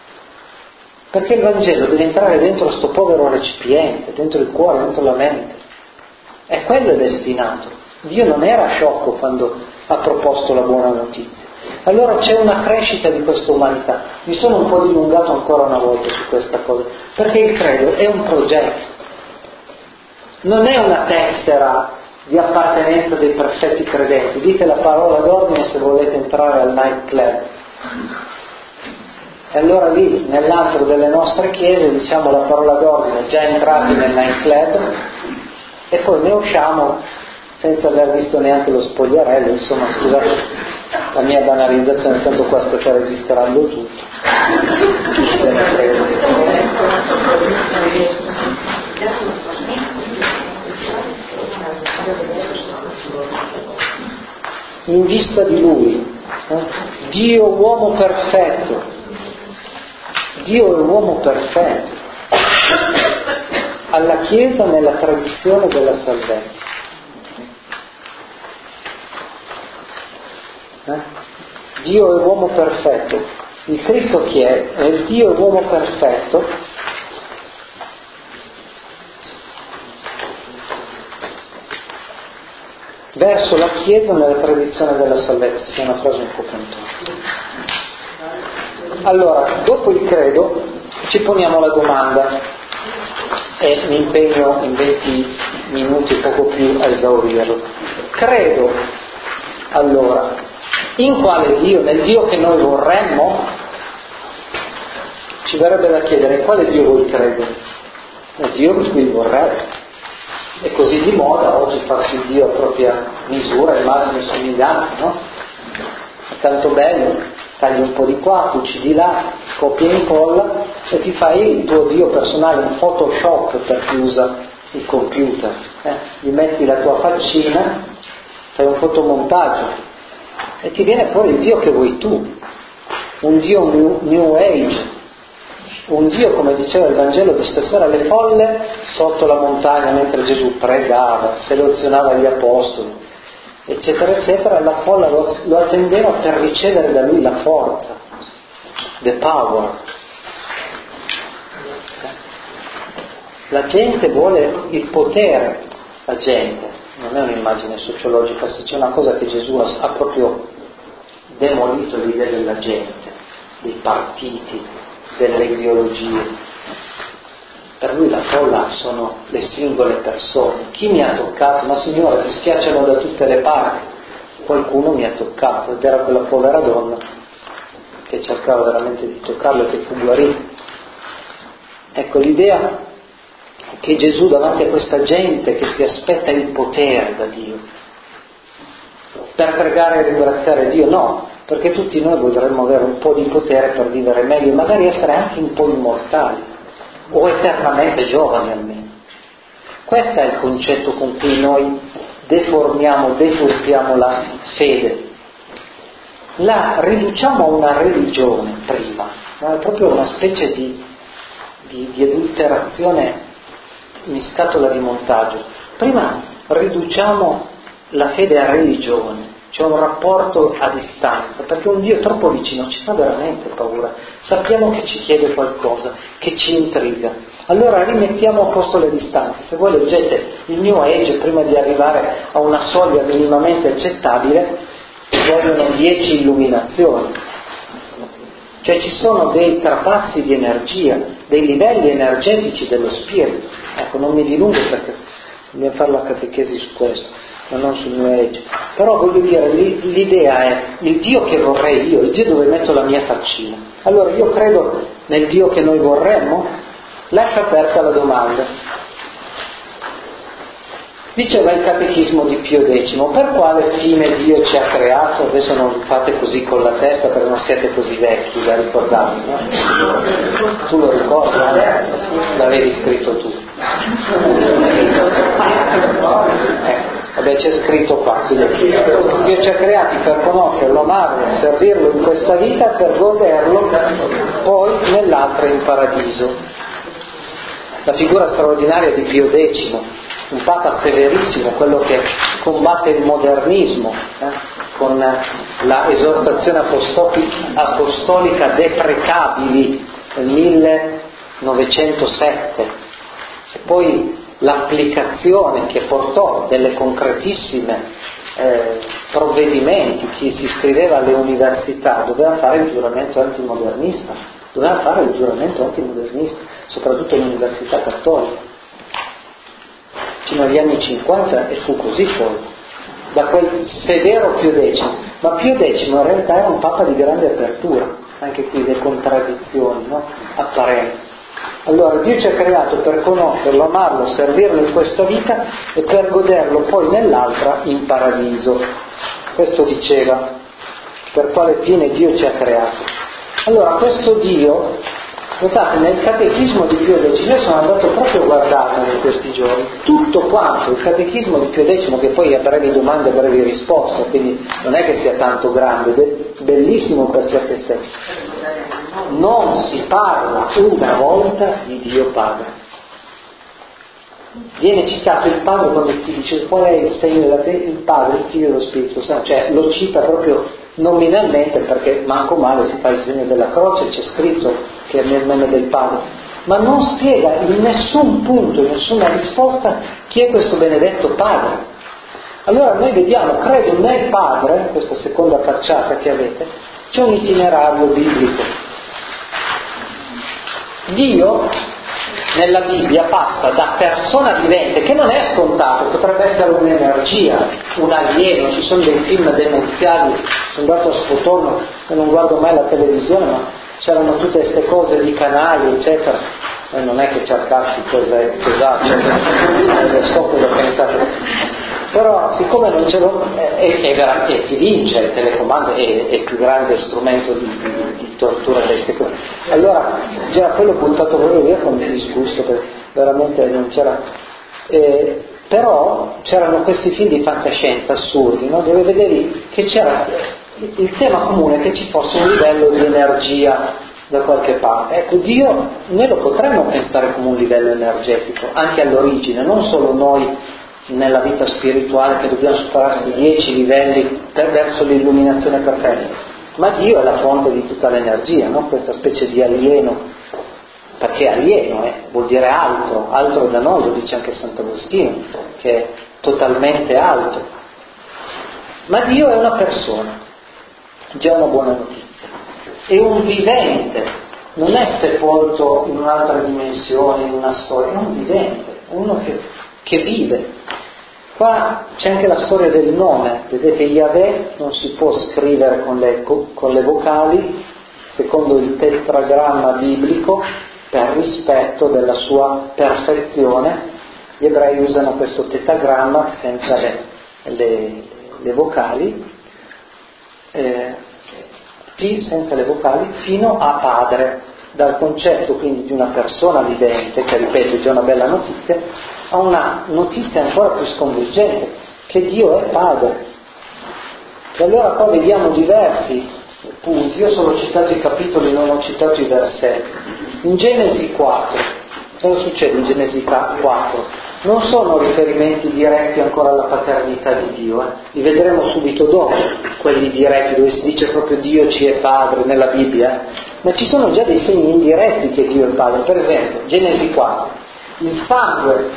perché il Vangelo deve entrare dentro sto povero recipiente, dentro il cuore, dentro la mente, e quello è destinato. Dio non era sciocco quando ha proposto la buona notizia. Allora c'è una crescita di questa umanità. Mi sono un po' dilungato ancora una volta su questa cosa, perché il credo è un progetto, non è una tessera di appartenenza dei perfetti credenti. Dite la parola d'ordine se volete entrare al night club, e allora lì nell'antro delle nostre chiese diciamo la parola d'ordine, già entrati nel night club, e poi ne usciamo senza aver visto neanche lo spogliarello. Insomma, scusate la mia banalizzazione, tanto qua sto registrando tutto. In vista di Lui, Dio uomo perfetto, Dio è uomo perfetto, alla Chiesa nella tradizione della salvezza. Dio è uomo perfetto. Il Cristo chi è? Il Dio è uomo perfetto verso la Chiesa nella tradizione della salvezza. Sia una frase un po' puntuale. Allora, dopo il credo ci poniamo la domanda, e mi impegno in 20 minuti, poco più, a esaurirlo. Credo, allora, in quale Dio? Nel Dio che noi vorremmo? Ci verrebbe da chiedere: in quale Dio voi credere? Nel Dio in cui vorrei. È così di moda oggi farsi il Dio a propria misura, immagine e somiglianza, no? È tanto bello, tagli un po' di qua, cuci di là, copia e incolla e ti fai il tuo Dio personale, un Photoshop per chi usa il computer. Gli metti la tua faccina, fai un fotomontaggio e ti viene fuori il Dio che vuoi tu, un Dio new age, un Dio, come diceva il Vangelo di stasera, le folle sotto la montagna mentre Gesù pregava, selezionava gli apostoli, eccetera eccetera, la folla lo attendeva per ricevere da lui la forza, the power. La gente vuole il potere, la gente, non è un'immagine sociologica, se c'è una cosa che Gesù ha proprio demolito, l'idea della gente, dei partiti, delle ideologie. Per lui la folla sono le singole persone. Chi mi ha toccato? Ma Signore, ti schiacciano da tutte le parti. Qualcuno mi ha toccato, ed era quella povera donna che cercava veramente di toccarlo e che fu guarita. Ecco, l'idea che Gesù, davanti a questa gente che si aspetta il potere da Dio per pregare e ringraziare Dio, no, perché tutti noi vorremmo avere un po' di potere per vivere meglio, magari essere anche un po' immortali o eternamente giovani almeno. Questo è il concetto con cui noi deformiamo, deturpiamo la fede. La riduciamo a una religione prima, no? È proprio una specie di adulterazione in scatola di montaggio. Prima riduciamo la fede a religione, c'è un rapporto a distanza, perché un Dio troppo vicino ci fa veramente paura. Sappiamo che ci chiede qualcosa, che ci intriga. Allora rimettiamo a posto le distanze. Se voi leggete il New Age, prima di arrivare a una soglia minimamente accettabile, vogliono 10 illuminazioni. Cioè ci sono dei trapassi di energia, dei livelli energetici dello spirito. Ecco, non mi dilungo perché dobbiamo fare la catechesi su questo, ma non sul New Age. Però voglio dire, l'idea è il Dio che vorrei io, il Dio dove metto la mia faccina. Allora io credo nel Dio che noi vorremmo? Lascia aperta la domanda. Diceva il Catechismo di Pio X, per quale fine Dio ci ha creato? Adesso non fate così con la testa perché non siete così vecchi da ricordarvi, no? Tu lo ricordi? L'avevi scritto tu. Vabbè, c'è scritto qua. Dio ci ha creati per conoscerlo, amarlo, servirlo in questa vita, per goderlo poi nell'altra in paradiso. La figura straordinaria di Pio X, un papa severissimo, quello che combatte il modernismo con la esortazione apostolica Deprecabili nel 1907, e poi l'applicazione che portò delle concretissime provvedimenti. Chi si iscriveva alle università doveva fare il giuramento antimodernista, soprattutto in università cattoliche, fino agli anni 50, e fu così poi, da quel severo Pio X. Ma Pio X in realtà era un papa di grande apertura, anche qui le contraddizioni, no? Apparenti. Allora Dio ci ha creato per conoscerlo, amarlo, servirlo in questa vita e per goderlo poi nell'altra in paradiso. Questo diceva, per quale fine Dio ci ha creato. Allora questo Dio, notate, nel Catechismo di Pio X, io sono andato proprio a guardarlo in questi giorni, tutto quanto il Catechismo di Pio X, che poi ha brevi domande e brevi risposte, quindi non è che sia tanto grande, bellissimo per certi aspetti. Non si parla una volta di Dio Padre. Viene citato il Padre quando ti dice qual è il segno della fede, il Padre, il Figlio e lo Spirito Santo, cioè lo cita proprio nominalmente, perché manco male si fa il segno della croce, c'è scritto che è nel nome del Padre, ma non spiega in nessun punto, in nessuna risposta chi è questo benedetto Padre. Allora noi vediamo, credo nel Padre, questa seconda facciata che avete, c'è un itinerario biblico. Dio nella Bibbia passa da persona vivente, che non è scontato, potrebbe essere un'energia, un alieno, ci sono dei film demenziali, sono andato a Sfotorno e non guardo mai la televisione, ma c'erano tutte queste cose di canali eccetera, e non è che cercassi cose so cosa pensate, però siccome non ce l'ho, e ti vince il telecomando, è il più grande strumento di tortura del secolo. Allora già quello buttato proprio via con disgusto, perché veramente non c'era. Però c'erano questi film di fantascienza assurdi, no? Dove vedevi che c'era il tema comune che ci fosse un livello di energia da qualche parte. Ecco, Dio noi lo potremmo pensare come un livello energetico, anche all'origine, non solo noi nella vita spirituale che dobbiamo superarsi 10 livelli verso l'illuminazione perfetta, ma Dio è la fonte di tutta l'energia, no? Questa specie di alieno, perché alieno vuol dire altro da noi, lo dice anche Sant'Agostino, che è totalmente alto. Ma Dio è una persona, già una buona notizia. È un vivente, non è sepolto in un'altra dimensione, in una storia, è un vivente, uno che vive. Qua c'è anche la storia del nome, vedete, Yahweh non si può scrivere con le vocali secondo il tetragramma biblico per rispetto della sua perfezione. Gli ebrei usano questo tetragramma senza le vocali, senza le vocali, fino a padre, dal concetto quindi di una persona vivente, che ripeto è già una bella notizia, a una notizia ancora più sconvolgente, che Dio è padre. E allora qua vediamo diversi punti. Io solo ho citato i capitoli, non ho citato i versetti. In Genesi 4, cosa succede in Genesi 4? Non sono riferimenti diretti ancora alla paternità di Dio, li vedremo subito dopo, quelli diretti dove si dice proprio Dio ci è padre nella Bibbia, ma ci sono già dei segni indiretti che Dio è padre. Per esempio, Genesi 4, il sangue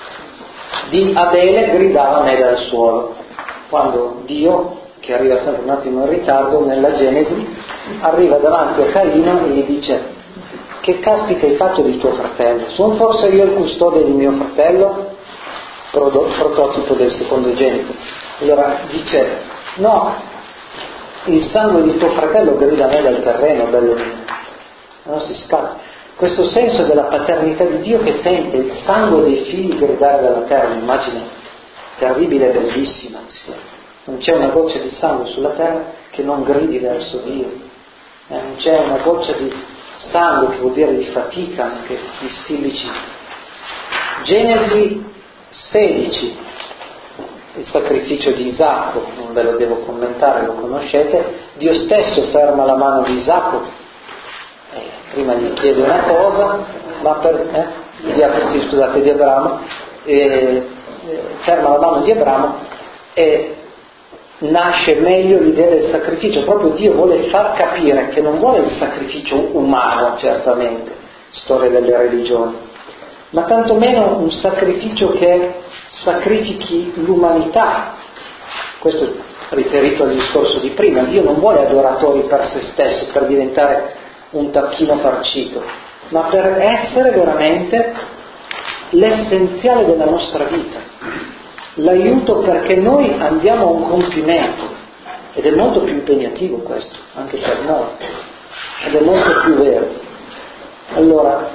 di Abele gridava a me dal suolo. Quando Dio, che arriva sempre un attimo in ritardo nella Genesi, arriva davanti a Caino e gli dice: che caspita hai fatto di tuo fratello? Sono forse io il custode di mio fratello? Prototipo del secondogenito. Allora dice: no, il sangue di tuo fratello grida a me dal terreno, bello mio. Non si scappa. Questo senso della paternità di Dio che sente il sangue dei figli gridare dalla terra, un'immagine terribile e bellissima. Non c'è una goccia di sangue sulla terra che non gridi verso Dio. Non c'è una goccia di sangue, che vuol dire di fatica, anche di stilici. Genesi 16, il sacrificio di Isacco, non ve lo devo commentare, lo conoscete. Dio stesso ferma la mano di Isacco, prima gli chiede una cosa, ma di Abramo, ferma la mano di Abramo e nasce meglio l'idea del sacrificio. Proprio Dio vuole far capire che non vuole il sacrificio umano, certamente, storia delle religioni, ma tantomeno un sacrificio che sacrifichi l'umanità. Questo è riferito al discorso di prima. Dio non vuole adoratori per se stesso, per diventare un tacchino farcito, ma per essere veramente l'essenziale della nostra vita, l'aiuto perché noi andiamo a un compimento, ed è molto più impegnativo questo, anche per noi, ed è molto più vero. Allora,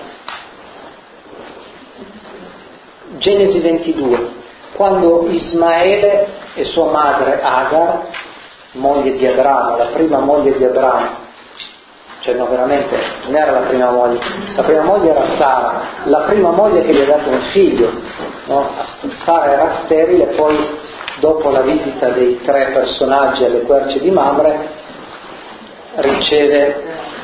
Genesi 22, quando Ismaele e sua madre Agar, moglie di Abramo, la prima moglie di Abramo, cioè no, veramente non era la prima moglie era Sara, la prima moglie che gli ha dato un figlio, no? Sara era sterile, poi dopo la visita dei 3 personaggi alle querce di Mamre riceve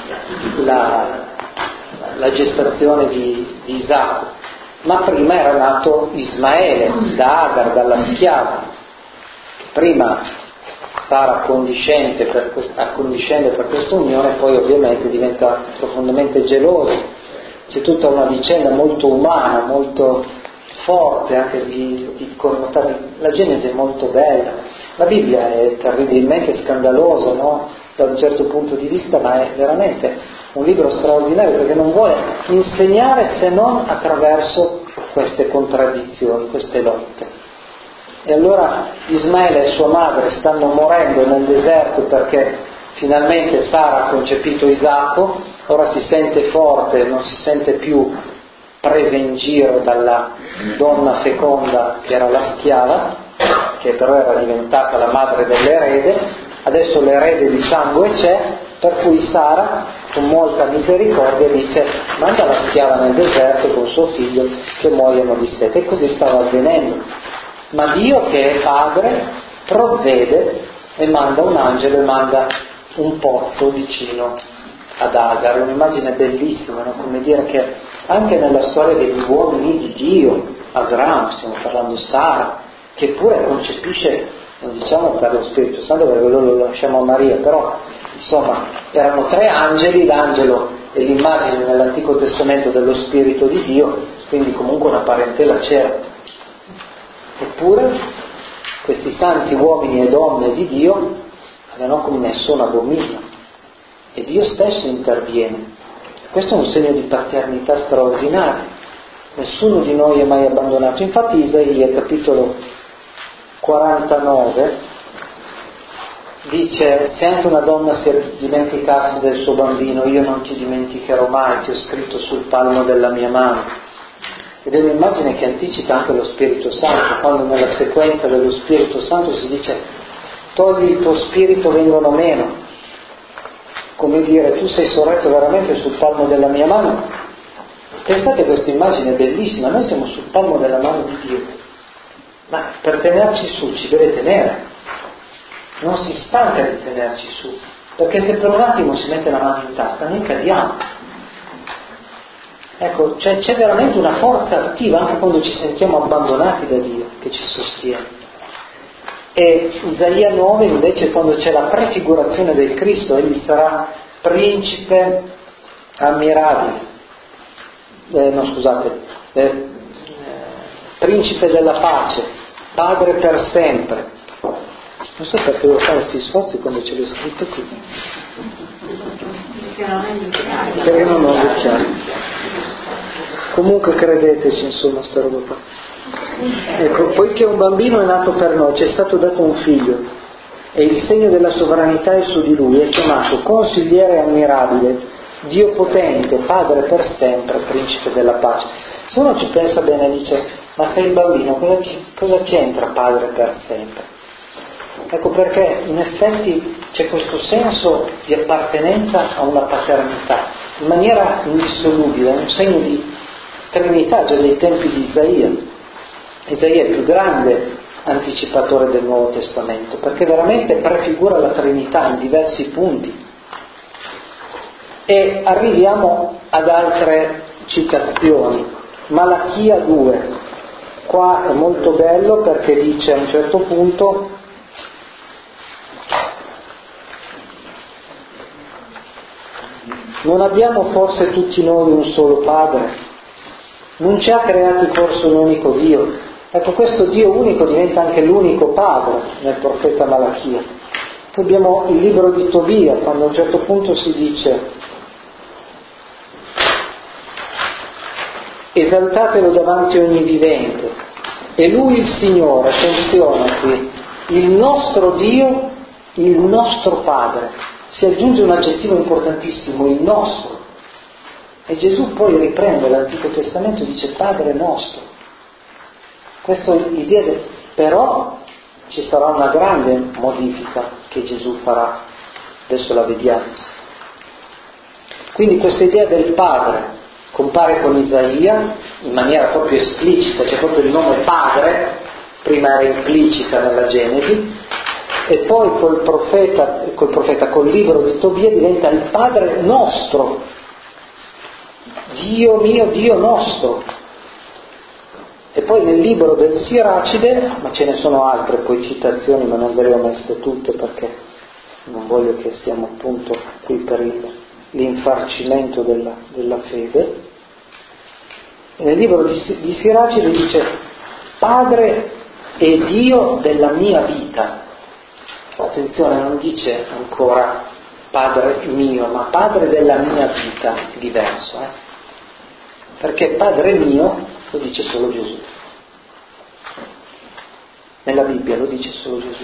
la gestazione di Isacco, ma prima era nato Ismaele da Agar, dalla schiava. Prima Sara accondiscende per questa unione, poi ovviamente diventa profondamente gelosa. C'è tutta una vicenda molto umana, molto forte, anche di connotati. La Genesi è molto bella, la Bibbia è terribilmente scandalosa, no? Da un certo punto di vista, ma è veramente un libro straordinario, perché non vuole insegnare se non attraverso queste contraddizioni, queste lotte. E allora Ismaele e sua madre stanno morendo nel deserto perché finalmente Sara ha concepito Isacco, ora si sente forte, non si sente più presa in giro dalla donna feconda che era la schiava, che però era diventata la madre dell'erede. Adesso l'erede di sangue c'è, per cui Sara con molta misericordia dice: manda la schiava nel deserto con suo figlio che muoiono di sete. E così stava avvenendo. Ma Dio, che è padre, provvede e manda un angelo e manda un pozzo vicino ad Agar, è un'immagine bellissima, no? Come dire che anche nella storia degli uomini di Dio, Abramo, stiamo parlando Sara, che pure concepisce, non diciamo per lo Spirito Santo perché lo lasciamo a Maria, però insomma erano 3 angeli, l'angelo è l'immagine nell'Antico Testamento dello Spirito di Dio, quindi comunque una parentela c'era. Eppure questi santi uomini e donne di Dio avevano commesso un abominio e Dio stesso interviene. Questo è un segno di paternità straordinaria. Nessuno di noi è mai abbandonato. Infatti Isaia, capitolo 49, dice: se anche una donna si dimenticasse del suo bambino, io non ti dimenticherò mai, ti ho scritto sul palmo della mia mano. Ed è un'immagine che anticipa anche lo Spirito Santo, quando nella sequenza dello Spirito Santo si dice: togli il tuo spirito, vengono meno. Come dire, tu sei sorretto veramente sul palmo della mia mano. Pensate, questa immagine è bellissima, noi siamo sul palmo della mano di Dio, ma per tenerci su ci deve tenere, non si stanca di tenerci su, perché se per un attimo si mette la mano in tasca noi cadiamo. Ecco, cioè c'è veramente una forza attiva anche quando ci sentiamo abbandonati da Dio che ci sostiene. E Isaia 9 invece, quando c'è la prefigurazione del Cristo, egli sarà principe ammirabile, principe della pace, padre per sempre. Non so perché devo fare questi sforzi quando ce l'ho scritto qui, perché non ho le chiavi. Comunque credeteci, insomma, sta roba qua. Ecco, poiché un bambino è nato per noi, ci è stato dato un figlio, e il segno della sovranità è su di lui, è chiamato consigliere ammirabile, Dio potente, padre per sempre, principe della pace. Se uno ci pensa bene dice: ma sei il bambino, cosa c'entra padre per sempre? Ecco perché in effetti c'è questo senso di appartenenza a una paternità in maniera indissolubile, è un segno di Trinità già dai tempi di Isaia. Isaia è il più grande anticipatore del Nuovo Testamento, perché veramente prefigura la Trinità in diversi punti. E arriviamo ad altre citazioni. Malachia 2, qua è molto bello perché dice a un certo punto: non abbiamo forse tutti noi un solo Padre? Non ci ha creati forse un unico Dio? Ecco, questo Dio unico diventa anche l'unico Padre nel profeta Malachia. Poi abbiamo il libro di Tobia, quando a un certo punto si dice: esaltatelo davanti a ogni vivente, e Lui il Signore, attenzione qui, il nostro Dio, il nostro Padre. Si aggiunge un aggettivo importantissimo, il nostro. E Gesù poi riprende l'Antico Testamento e dice: Padre nostro. Questa è l'idea però ci sarà una grande modifica che Gesù farà, adesso la vediamo. Quindi questa idea del Padre compare con Isaia in maniera proprio esplicita, c'è proprio il nome Padre, prima era implicita nella Genesi, e poi col libro di Tobia diventa il Padre nostro, Dio mio, Dio nostro. E poi nel libro del Siracide, ma ce ne sono altre poi citazioni, ma non ve le ho messe tutte perché non voglio che siamo appunto qui per l'infarcimento della fede. E nel libro di Siracide dice: Padre e Dio della mia vita. Attenzione, non dice ancora Padre mio, ma Padre della mia vita, è diverso, perché Padre mio lo dice solo Gesù. Nella Bibbia lo dice solo Gesù.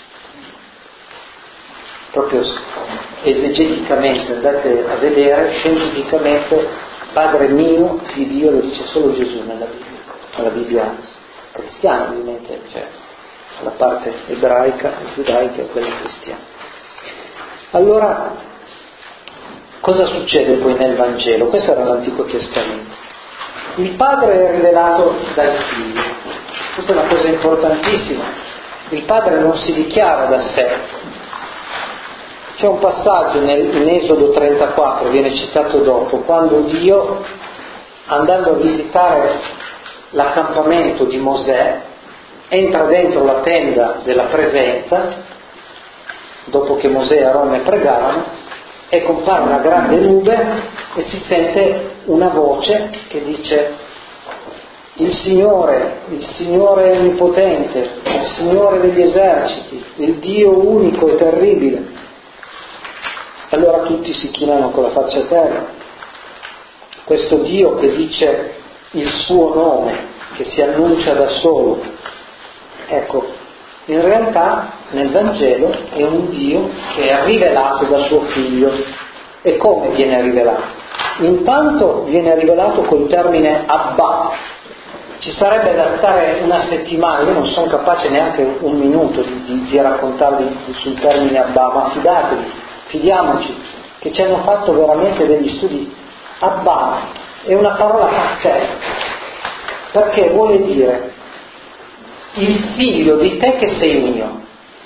Proprio esegeticamente andate a vedere, scientificamente, Padre mio di Dio lo dice solo Gesù nella Bibbia cristiana, ovviamente, cioè la parte ebraica, giudaica e quella cristiana. Allora, cosa succede poi nel Vangelo? Questo era l'Antico Testamento. Il Padre è rivelato dal Figlio. Questa è una cosa importantissima. Il Padre non si dichiara da sé. C'è un passaggio in Esodo 34, viene citato dopo, quando Dio, andando a visitare l'accampamento di Mosè, entra dentro la tenda della presenza, dopo che Mosè e Aronne pregavano, e compare una grande nube e si sente una voce che dice: il Signore onnipotente, il Signore degli eserciti, il Dio unico e terribile. Allora tutti si chinano con la faccia a terra. Questo Dio che dice il suo nome, che si annuncia da solo. Ecco, in realtà nel Vangelo è un Dio che è rivelato da suo Figlio. E come viene rivelato? Intanto viene rivelato col termine Abba. Ci sarebbe da stare una settimana, io non sono capace neanche un minuto di raccontarvi sul termine Abba, ma fidatevi, fidiamoci, che ci hanno fatto veramente degli studi. Abba è una parola pazzesca, perché vuole dire il figlio di te che sei mio.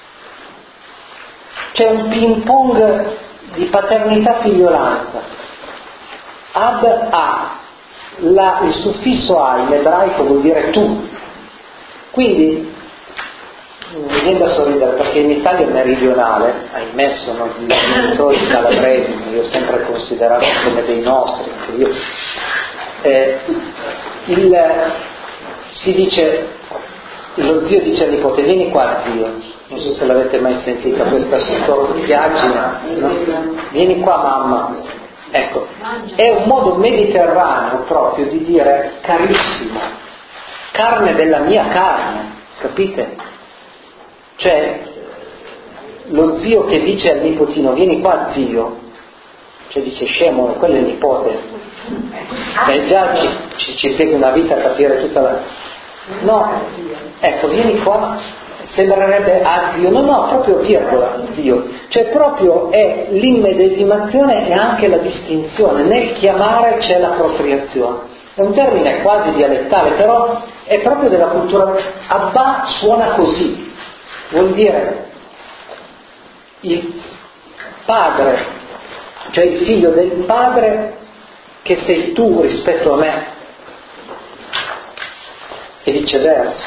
C'è un ping pong di paternità figliolanza. Ab-a, il suffisso a in ebraico vuol dire tu. Quindi mi viene da sorridere perché in Italia meridionale, ahimè sono di genitori calabresi, io ho sempre considerato come dei nostri, si dice, lo zio dice al nipote: vieni qua zio, non so se l'avete mai sentita questa storpiaggine, no? Vieni qua mamma. Ecco, è un modo mediterraneo proprio di dire carissimo, carne della mia carne, capite? Cioè lo zio che dice al nipotino vieni qua zio, cioè dice scemo, quello è il nipote, cioè già ci piega una vita a capire tutta la... No, ecco, vieni qua, sembrerebbe a zio, no, proprio virgola, zio, cioè proprio è l'immedesimazione e anche la distinzione, nel chiamare c'è l'appropriazione. È un termine quasi dialettale, però è proprio della cultura. Abba suona così, vuol dire il padre, cioè il figlio del padre che sei tu rispetto a me, e viceversa.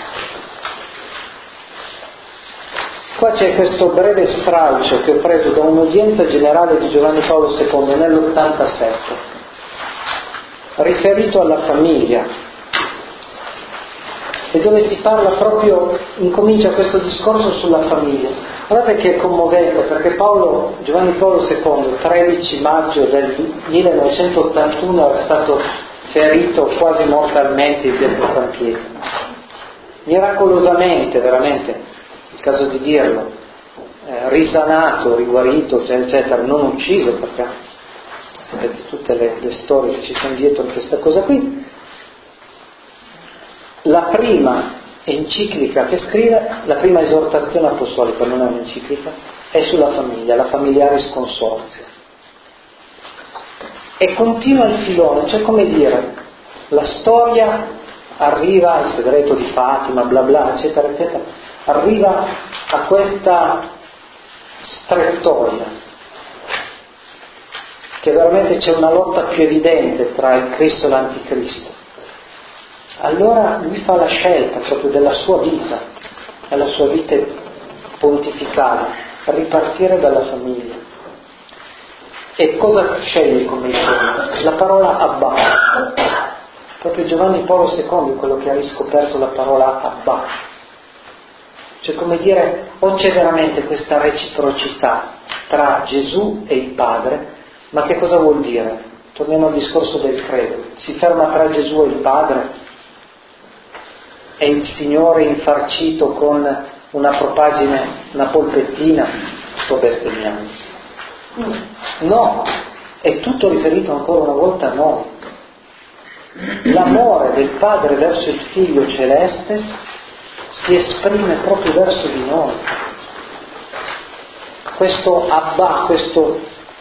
Qua c'è questo breve stralcio che ho preso da un'udienza generale di Giovanni Paolo II nell'87, riferito alla famiglia, e dove si parla proprio, incomincia questo discorso sulla famiglia. Guardate che è commovente, perché Giovanni Paolo II, 13 maggio del 1981, è stato ferito quasi mortalmente in piazza San Pietro. Miracolosamente, veramente, è il caso di dirlo, risanato, riguarito, eccetera, non ucciso, perché sapete tutte le storie che ci sono dietro in questa cosa qui. La prima enciclica che scrive, la prima esortazione apostolica, non è un'enciclica, è sulla famiglia, la Familiaris Consortio. E continua il filone, cioè come dire, la storia arriva al segreto di Fatima, bla bla, eccetera, eccetera, arriva a questa strettoia, che veramente c'è una lotta più evidente tra il Cristo e l'Anticristo. Allora lui fa la scelta proprio della sua vita, della sua vita pontificale, ripartire dalla famiglia. E cosa sceglie come esempio? La parola Abba. Proprio Giovanni Paolo II è quello che ha riscoperto la parola Abba. Cioè come dire, o c'è veramente questa reciprocità tra Gesù e il Padre, ma che cosa vuol dire? Torniamo al discorso del credo. Si ferma tra Gesù e il Padre? È il Signore infarcito con una propagine, una polpettina? Sto bestemmiando. No, è tutto riferito ancora una volta a noi. L'amore del Padre verso il Figlio celeste si esprime proprio verso di noi. Questo Abba, questo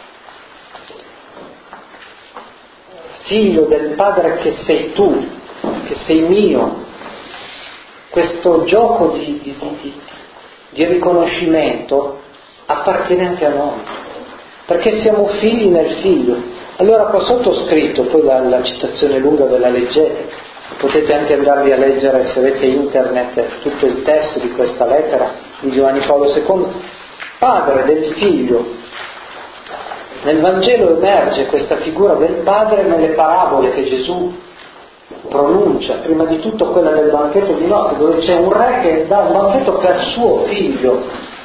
Figlio del Padre che sei tu, che sei mio, questo gioco di riconoscimento appartiene anche a noi. perché siamo figli nel figlio. Allora qua sotto ho scritto, poi la citazione lunga ve la leggete, potete anche andarvi a leggere, se avete internet, tutto il testo di questa lettera di Giovanni Paolo II, padre del figlio. Nel Vangelo emerge questa figura del padre nelle parabole che Gesù pronuncia, prima di tutto quella del banchetto di nozze, dove c'è un re che dà un banchetto per suo figlio,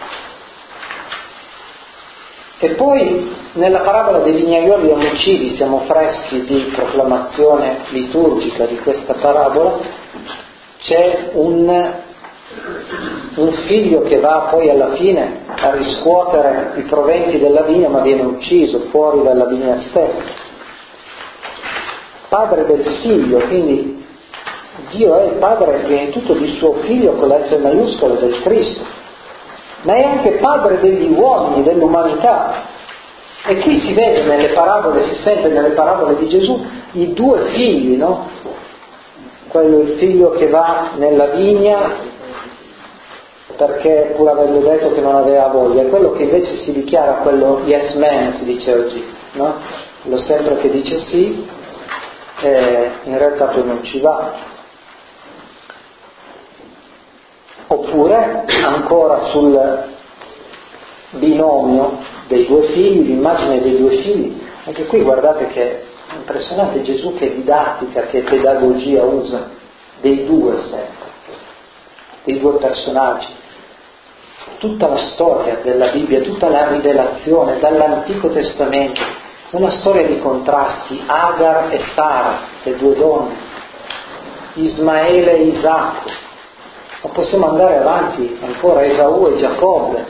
e poi nella parabola dei vignaioli omicidi, siamo freschi di proclamazione liturgica di questa parabola, c'è un figlio che va poi alla fine a riscuotere i proventi della vigna, ma viene ucciso fuori dalla vigna stessa. Padre del figlio, quindi Dio è il padre prima di tutto di suo figlio con la F maiuscola, del Cristo, ma è anche padre degli uomini, dell'umanità. E qui si vede nelle parabole, si sente nelle parabole di Gesù i due figli, no? Quello il figlio che va nella vigna perché pur avendo detto che non aveva voglia, e quello che invece si dichiara quello yes man, si dice oggi, no? Quello sempre che dice sì, in realtà poi non ci va. Oppure ancora sul binomio dei due figli, l'immagine dei due figli, anche qui guardate che è impressionante Gesù che didattica, che pedagogia usa dei due sempre, dei due personaggi. Tutta la storia della Bibbia, tutta la rivelazione dall'Antico Testamento, una storia di contrasti, Agar e Sara, le due donne, Ismaele e Isacco, ma possiamo andare avanti ancora, Esaù e Giacobbe,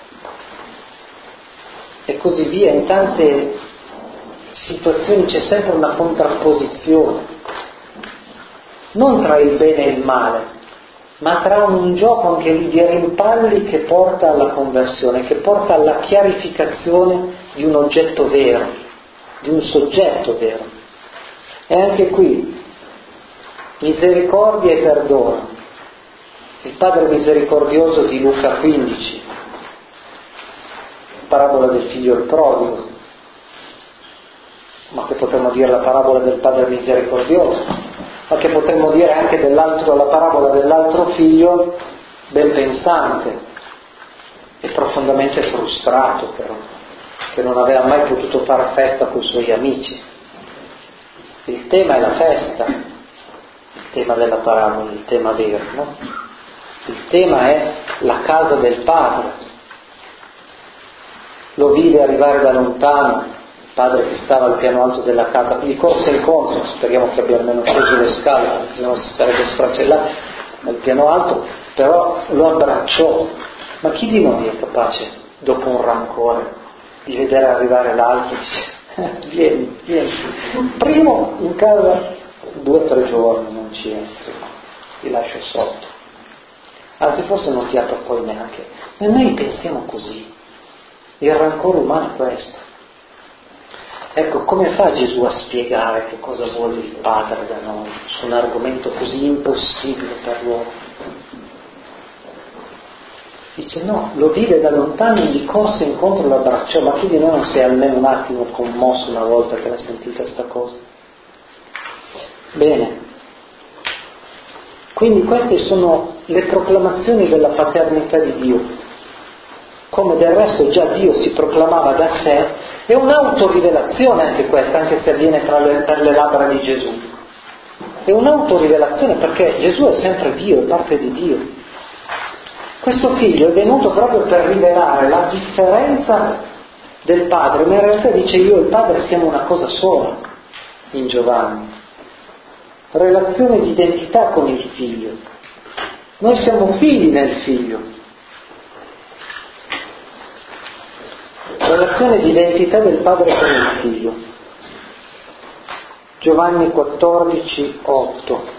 e così via. In tante situazioni c'è sempre una contrapposizione, non tra il bene e il male, ma tra un gioco anche lì di rimpalli che porta alla conversione, che porta alla chiarificazione di un oggetto vero, di un soggetto vero. E anche qui misericordia e perdono. Il padre misericordioso di Luca 15, parabola del figlio il prodigo, ma che potremmo dire la parabola del padre misericordioso, ma che potremmo dire anche la parabola dell'altro figlio ben pensante e profondamente frustrato, però, che non aveva mai potuto fare festa con i suoi amici. Il tema è la festa, il tema della parabola, il tema vero, no? Il tema è la casa del padre. Lo vide arrivare da lontano, il padre che stava al piano alto della casa, gli corse incontro, speriamo che abbia almeno sceso le scale, se no si sarebbe sfracellato al piano alto, però lo abbracciò. Ma chi di noi è capace, dopo un rancore, di vedere arrivare l'altro e dice vieni, primo in casa 2 o 3 giorni non ci entri, ti lascio sotto, anzi forse non ti apro poi neanche. E noi pensiamo così, il rancore umano è questo. Ecco, come fa Gesù a spiegare che cosa vuole il Padre da noi su un argomento così impossibile per l'uomo? Dice no, lo vide da lontano, gli corse incontro, lo abbracciò. Ma chi di noi non si è almeno un attimo commosso una volta che l'ha sentita sta cosa? Bene, quindi queste sono le proclamazioni della paternità di Dio, come del resto già Dio si proclamava da sé. È un'autorivelazione anche questa, anche se avviene per le labbra di Gesù. È un'autorivelazione perché Gesù è sempre Dio, è parte di Dio. Questo figlio è venuto proprio per rivelare la differenza del padre, ma in realtà dice io e il padre siamo una cosa sola in Giovanni. Relazione di identità con il figlio. Noi siamo figli nel figlio. Relazione di identità del padre con il figlio. Giovanni 14, 8.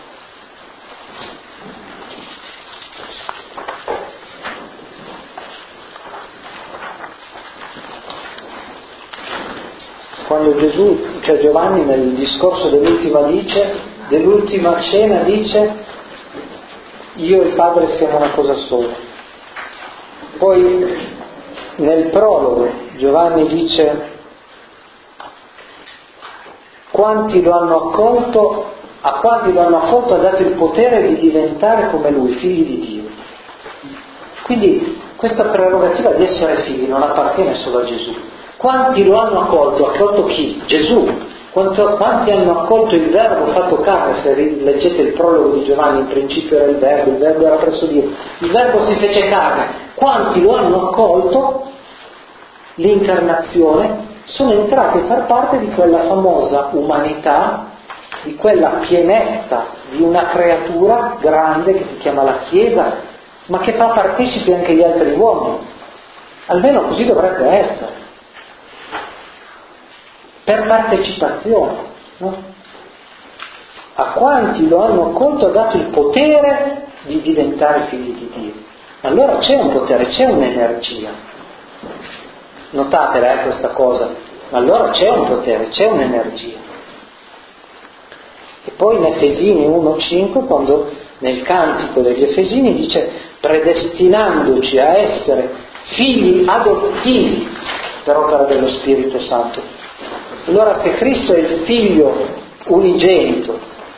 Quando Gesù, cioè Giovanni nel discorso dell'ultima cena dice io e il Padre siamo una cosa sola. Poi nel prologo Giovanni dice: quanti lo hanno accolto, a quanti lo hanno accolto ha dato il potere di diventare come lui, figli di Dio. Quindi questa prerogativa di essere figli non appartiene solo a Gesù. Quanti lo hanno accolto? Accolto chi? Gesù. Quanti hanno accolto il Verbo fatto carne? Se leggete il prologo di Giovanni, in principio era il Verbo era presso Dio, il Verbo si fece carne. Quanti lo hanno accolto, l'incarnazione, sono entrati a far parte di quella famosa umanità, di quella pienezza di una creatura grande che si chiama la Chiesa, ma che fa partecipi anche gli altri uomini. Almeno così dovrebbe essere. Per partecipazione, no? A quanti lo hanno accolto ha dato il potere di diventare figli di Dio. Allora c'è un potere, c'è un'energia. Notatela questa cosa. Ma allora c'è un potere, c'è un'energia. E poi in Efesini 1,5, quando nel cantico degli Efesini dice: predestinandoci a essere figli adottivi per opera dello Spirito Santo. Allora se Cristo è il figlio unigenito,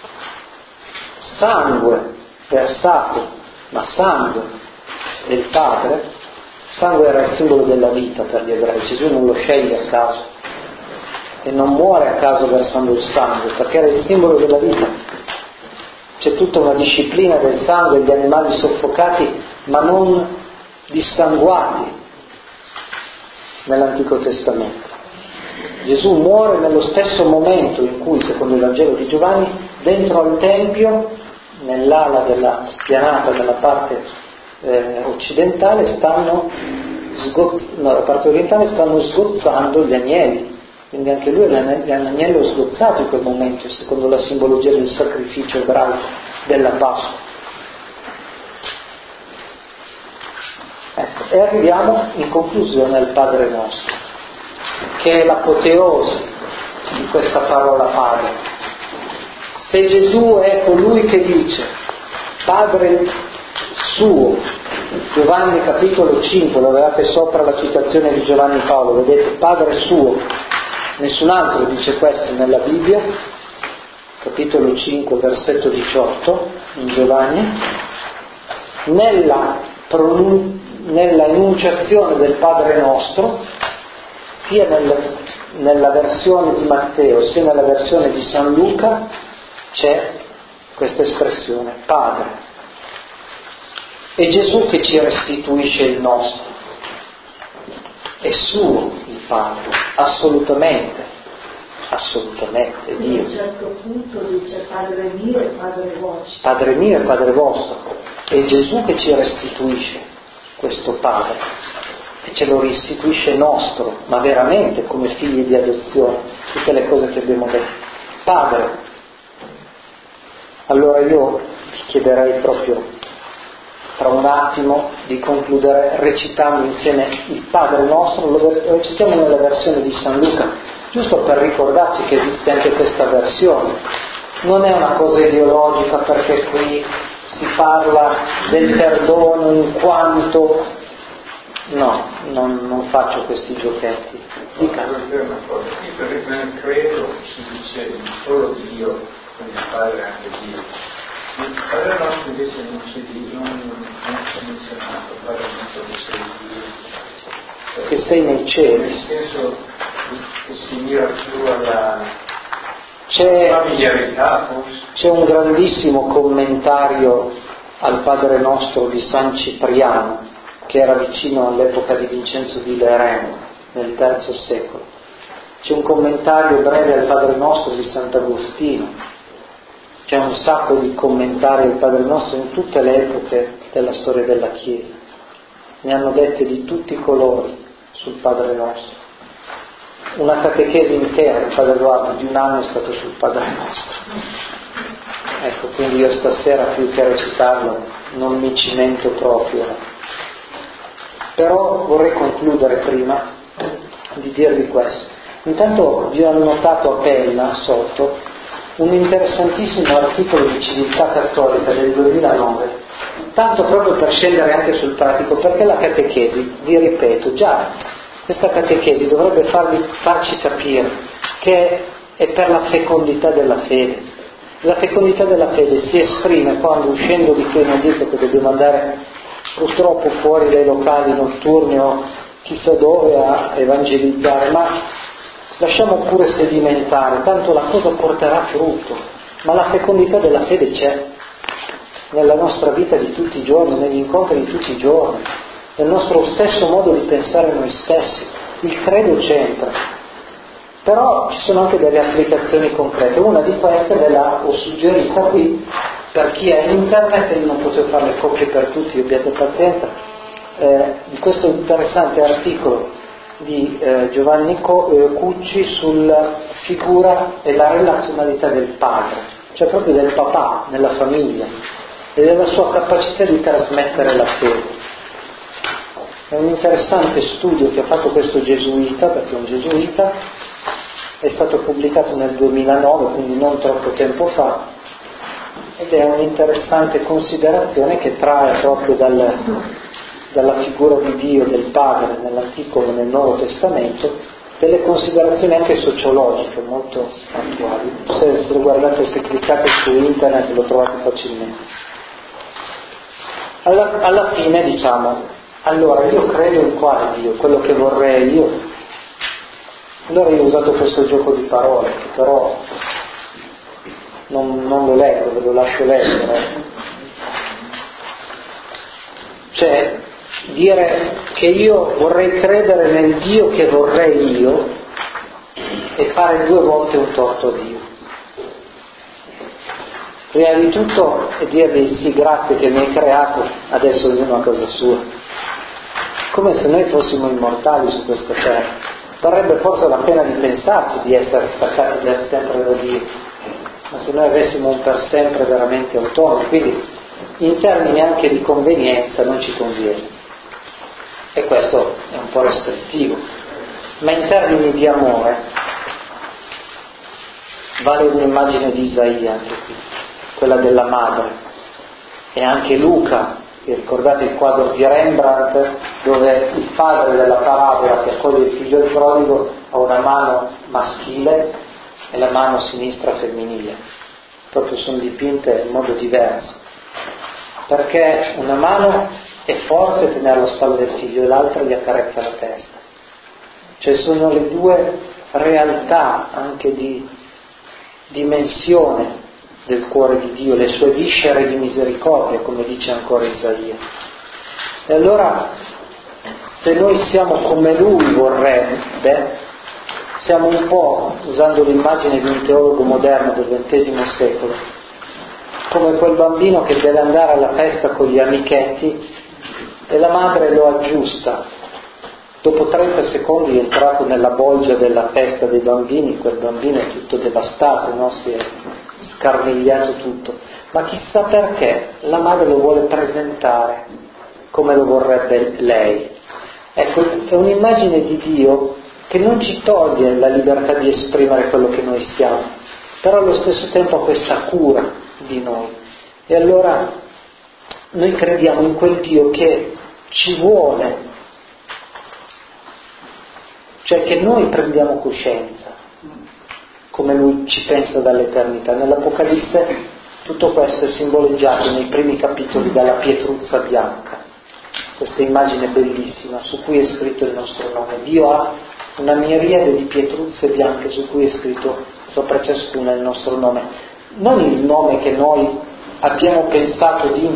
sangue versato, ma sangue del Padre, sangue era il simbolo della vita per gli ebrei, Gesù non lo sceglie a caso e non muore a caso versando il sangue, perché era il simbolo della vita. C'è tutta una disciplina del sangue, gli animali soffocati ma non dissanguati nell'Antico Testamento. Gesù muore nello stesso momento in cui, secondo il Vangelo di Giovanni, dentro al Tempio, nell'ala della spianata della parte occidentale, la parte orientale, stanno sgozzando gli agnelli. Quindi anche lui è l'agnello sgozzato in quel momento, secondo la simbologia del sacrificio ebraico della Pasqua. Ecco, e arriviamo in conclusione al Padre nostro, che è l'apoteosi di questa parola Padre. Se Gesù è colui che dice Padre suo, Giovanni capitolo 5, lo avevate sopra la citazione di Giovanni Paolo, vedete, Padre suo, nessun altro dice questo nella Bibbia, capitolo 5 versetto 18 in Giovanni, nella enunciazione del Padre nostro, sia nella versione di Matteo sia nella versione di San Luca, c'è questa espressione, Padre. È Gesù che ci restituisce il nostro, è suo il Padre, assolutamente, Dio. A un certo punto dice Padre mio e Padre vostro. Padre mio e Padre vostro, è Gesù che ci restituisce questo Padre e ce lo restituisce nostro, ma veramente come figli di adozione, tutte le cose che abbiamo detto. Padre. Allora io ti chiederei proprio tra un attimo di concludere recitando insieme il Padre nostro, lo recitiamo nella versione di San Luca, giusto per ricordarci che esiste anche questa versione. Non è una cosa ideologica perché qui si parla del perdono in quanto... No, non faccio questi giochetti. Dica. Una cosa, qui per il credo si dice solo Dio, quindi il Padre è anche Dio. Il Padre nostro invece non c'è Dio, non c'è menzionato, Padre nostro che sei Dio. Che sei nei cieli. Nel senso che si mira più alla familiarità forse. C'è un grandissimo commentario al Padre nostro di San Cipriano, che era vicino all'epoca di Vincenzo di Lereno, nel III secolo. C'è un commentario breve al Padre nostro di Sant'Agostino. C'è un sacco di commentari al Padre nostro in tutte le epoche della storia della Chiesa. Ne hanno dette di tutti i colori sul Padre nostro. Una catechesi intera, il Padre Edoardo di un anno è stato sul Padre nostro. Ecco, quindi io stasera più che recitarlo non mi cimento proprio. Però vorrei concludere prima di dirvi questo. Intanto vi ho annotato a penna sotto un interessantissimo articolo di Civiltà Cattolica del 2009, tanto proprio per scendere anche sul pratico, perché la catechesi, vi ripeto, già Questa catechesi dovrebbe farci capire che è per la fecondità della fede. La fecondità della fede si esprime quando, uscendo di qui, non dico che dobbiamo andare purtroppo fuori dai locali notturni o chissà dove a evangelizzare, ma lasciamo pure sedimentare, tanto la cosa porterà frutto. Ma la fecondità della fede c'è nella nostra vita di tutti i giorni, negli incontri di tutti i giorni, nel nostro stesso modo di pensare noi stessi. Il credo c'entra, però ci sono anche delle applicazioni concrete. Una di queste ve l'ho suggerita qui per chi ha internet, e io non potevo fare le copie per tutti, abbiate pazienza, di questo interessante articolo di Giovanni Cucci sulla figura e la relazionalità del padre, cioè proprio del papà nella famiglia e della sua capacità di trasmettere la fede. È un interessante studio che ha fatto questo gesuita, perché è un gesuita, è stato pubblicato nel 2009, quindi non troppo tempo fa, ed è un'interessante considerazione che trae proprio dalla figura di Dio, del Padre, nell'Antico e nel Nuovo Testamento, delle considerazioni anche sociologiche molto attuali. Se lo guardate, se cliccate su internet lo trovate facilmente. Alla fine diciamo, allora io credo in quale Dio, quello che vorrei io. Allora io ho usato questo gioco di parole, che però non lo leggo, ve lo lascio leggere. Cioè, dire che io vorrei credere nel Dio che vorrei io e fare 2 volte un torto a Dio. Prima di tutto è dirgli sì, grazie che mi hai creato, adesso ognuno a casa sua. Come se noi fossimo immortali su questa terra. Varrebbe forse la pena di pensarci di essere staccati per sempre da Dio, ma se noi avessimo un per sempre veramente autonomo, quindi in termini anche di convenienza non ci conviene. E questo è un po' restrittivo, ma in termini di amore vale un'immagine di Isaia anche qui, quella della madre, e anche Luca, vi ricordate il quadro di Rembrandt dove il padre della parabola che accoglie il figlio prodigo ha una mano maschile e la mano sinistra femminile, proprio sono dipinte in modo diverso, perché una mano è forte tenere alla spalla del figlio e l'altra gli accarezza la testa. Cioè sono le 2 realtà anche di dimensione del cuore di Dio, le sue viscere di misericordia, come dice ancora Isaia. E allora, se noi siamo come Lui vorrebbe, siamo un po', usando l'immagine di un teologo moderno del XX secolo, come quel bambino che deve andare alla festa con gli amichetti e la madre lo aggiusta. Dopo 30 secondi è entrato nella bolgia della festa dei bambini, quel bambino è tutto devastato, no? Si è scarmigliato tutto, ma chissà perché la madre lo vuole presentare come lo vorrebbe lei. Ecco, è un'immagine di Dio che non ci toglie la libertà di esprimere quello che noi siamo, però allo stesso tempo ha questa cura di noi. E allora noi crediamo in quel Dio che ci vuole, cioè che noi prendiamo coscienza come Lui ci pensa dall'eternità. Nell'Apocalisse tutto questo è simboleggiato nei primi capitoli dalla pietruzza bianca, questa immagine bellissima su cui è scritto il nostro nome. Dio ha una miriade di pietruzze bianche su cui è scritto sopra ciascuna il nostro nome, non il nome che noi abbiamo pensato di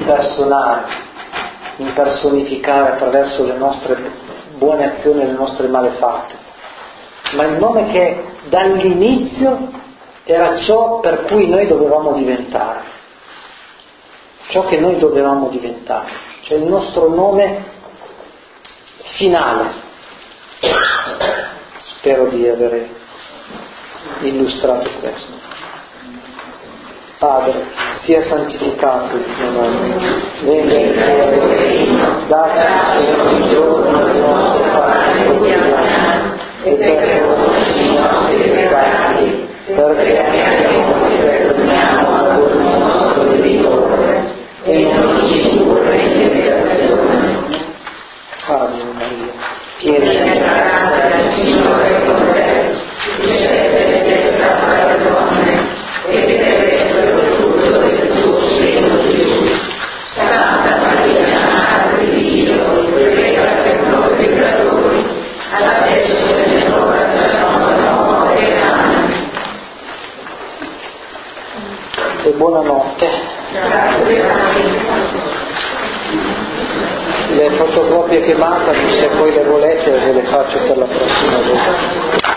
impersonificare attraverso le nostre buone azioni e le nostre malefatte, ma il nome che dall'inizio era ciò per cui noi dovevamo diventare, ciò che noi dovevamo diventare, cioè il nostro nome finale. Spero di avere illustrato questo. Padre, sia santificato il tuo nome, venga il tuo regno, dacci ogni giorno il nostro pane quotidiano e perdonacci i nostri peccati, perché anche noi perdoniamo a ogni nostro debitore e non ci indurre in tentazione. Ave Maria, piena di grazia, Grazie, buonanotte. Le fotocopie che mancano, se poi le volete ve le faccio per la prossima volta.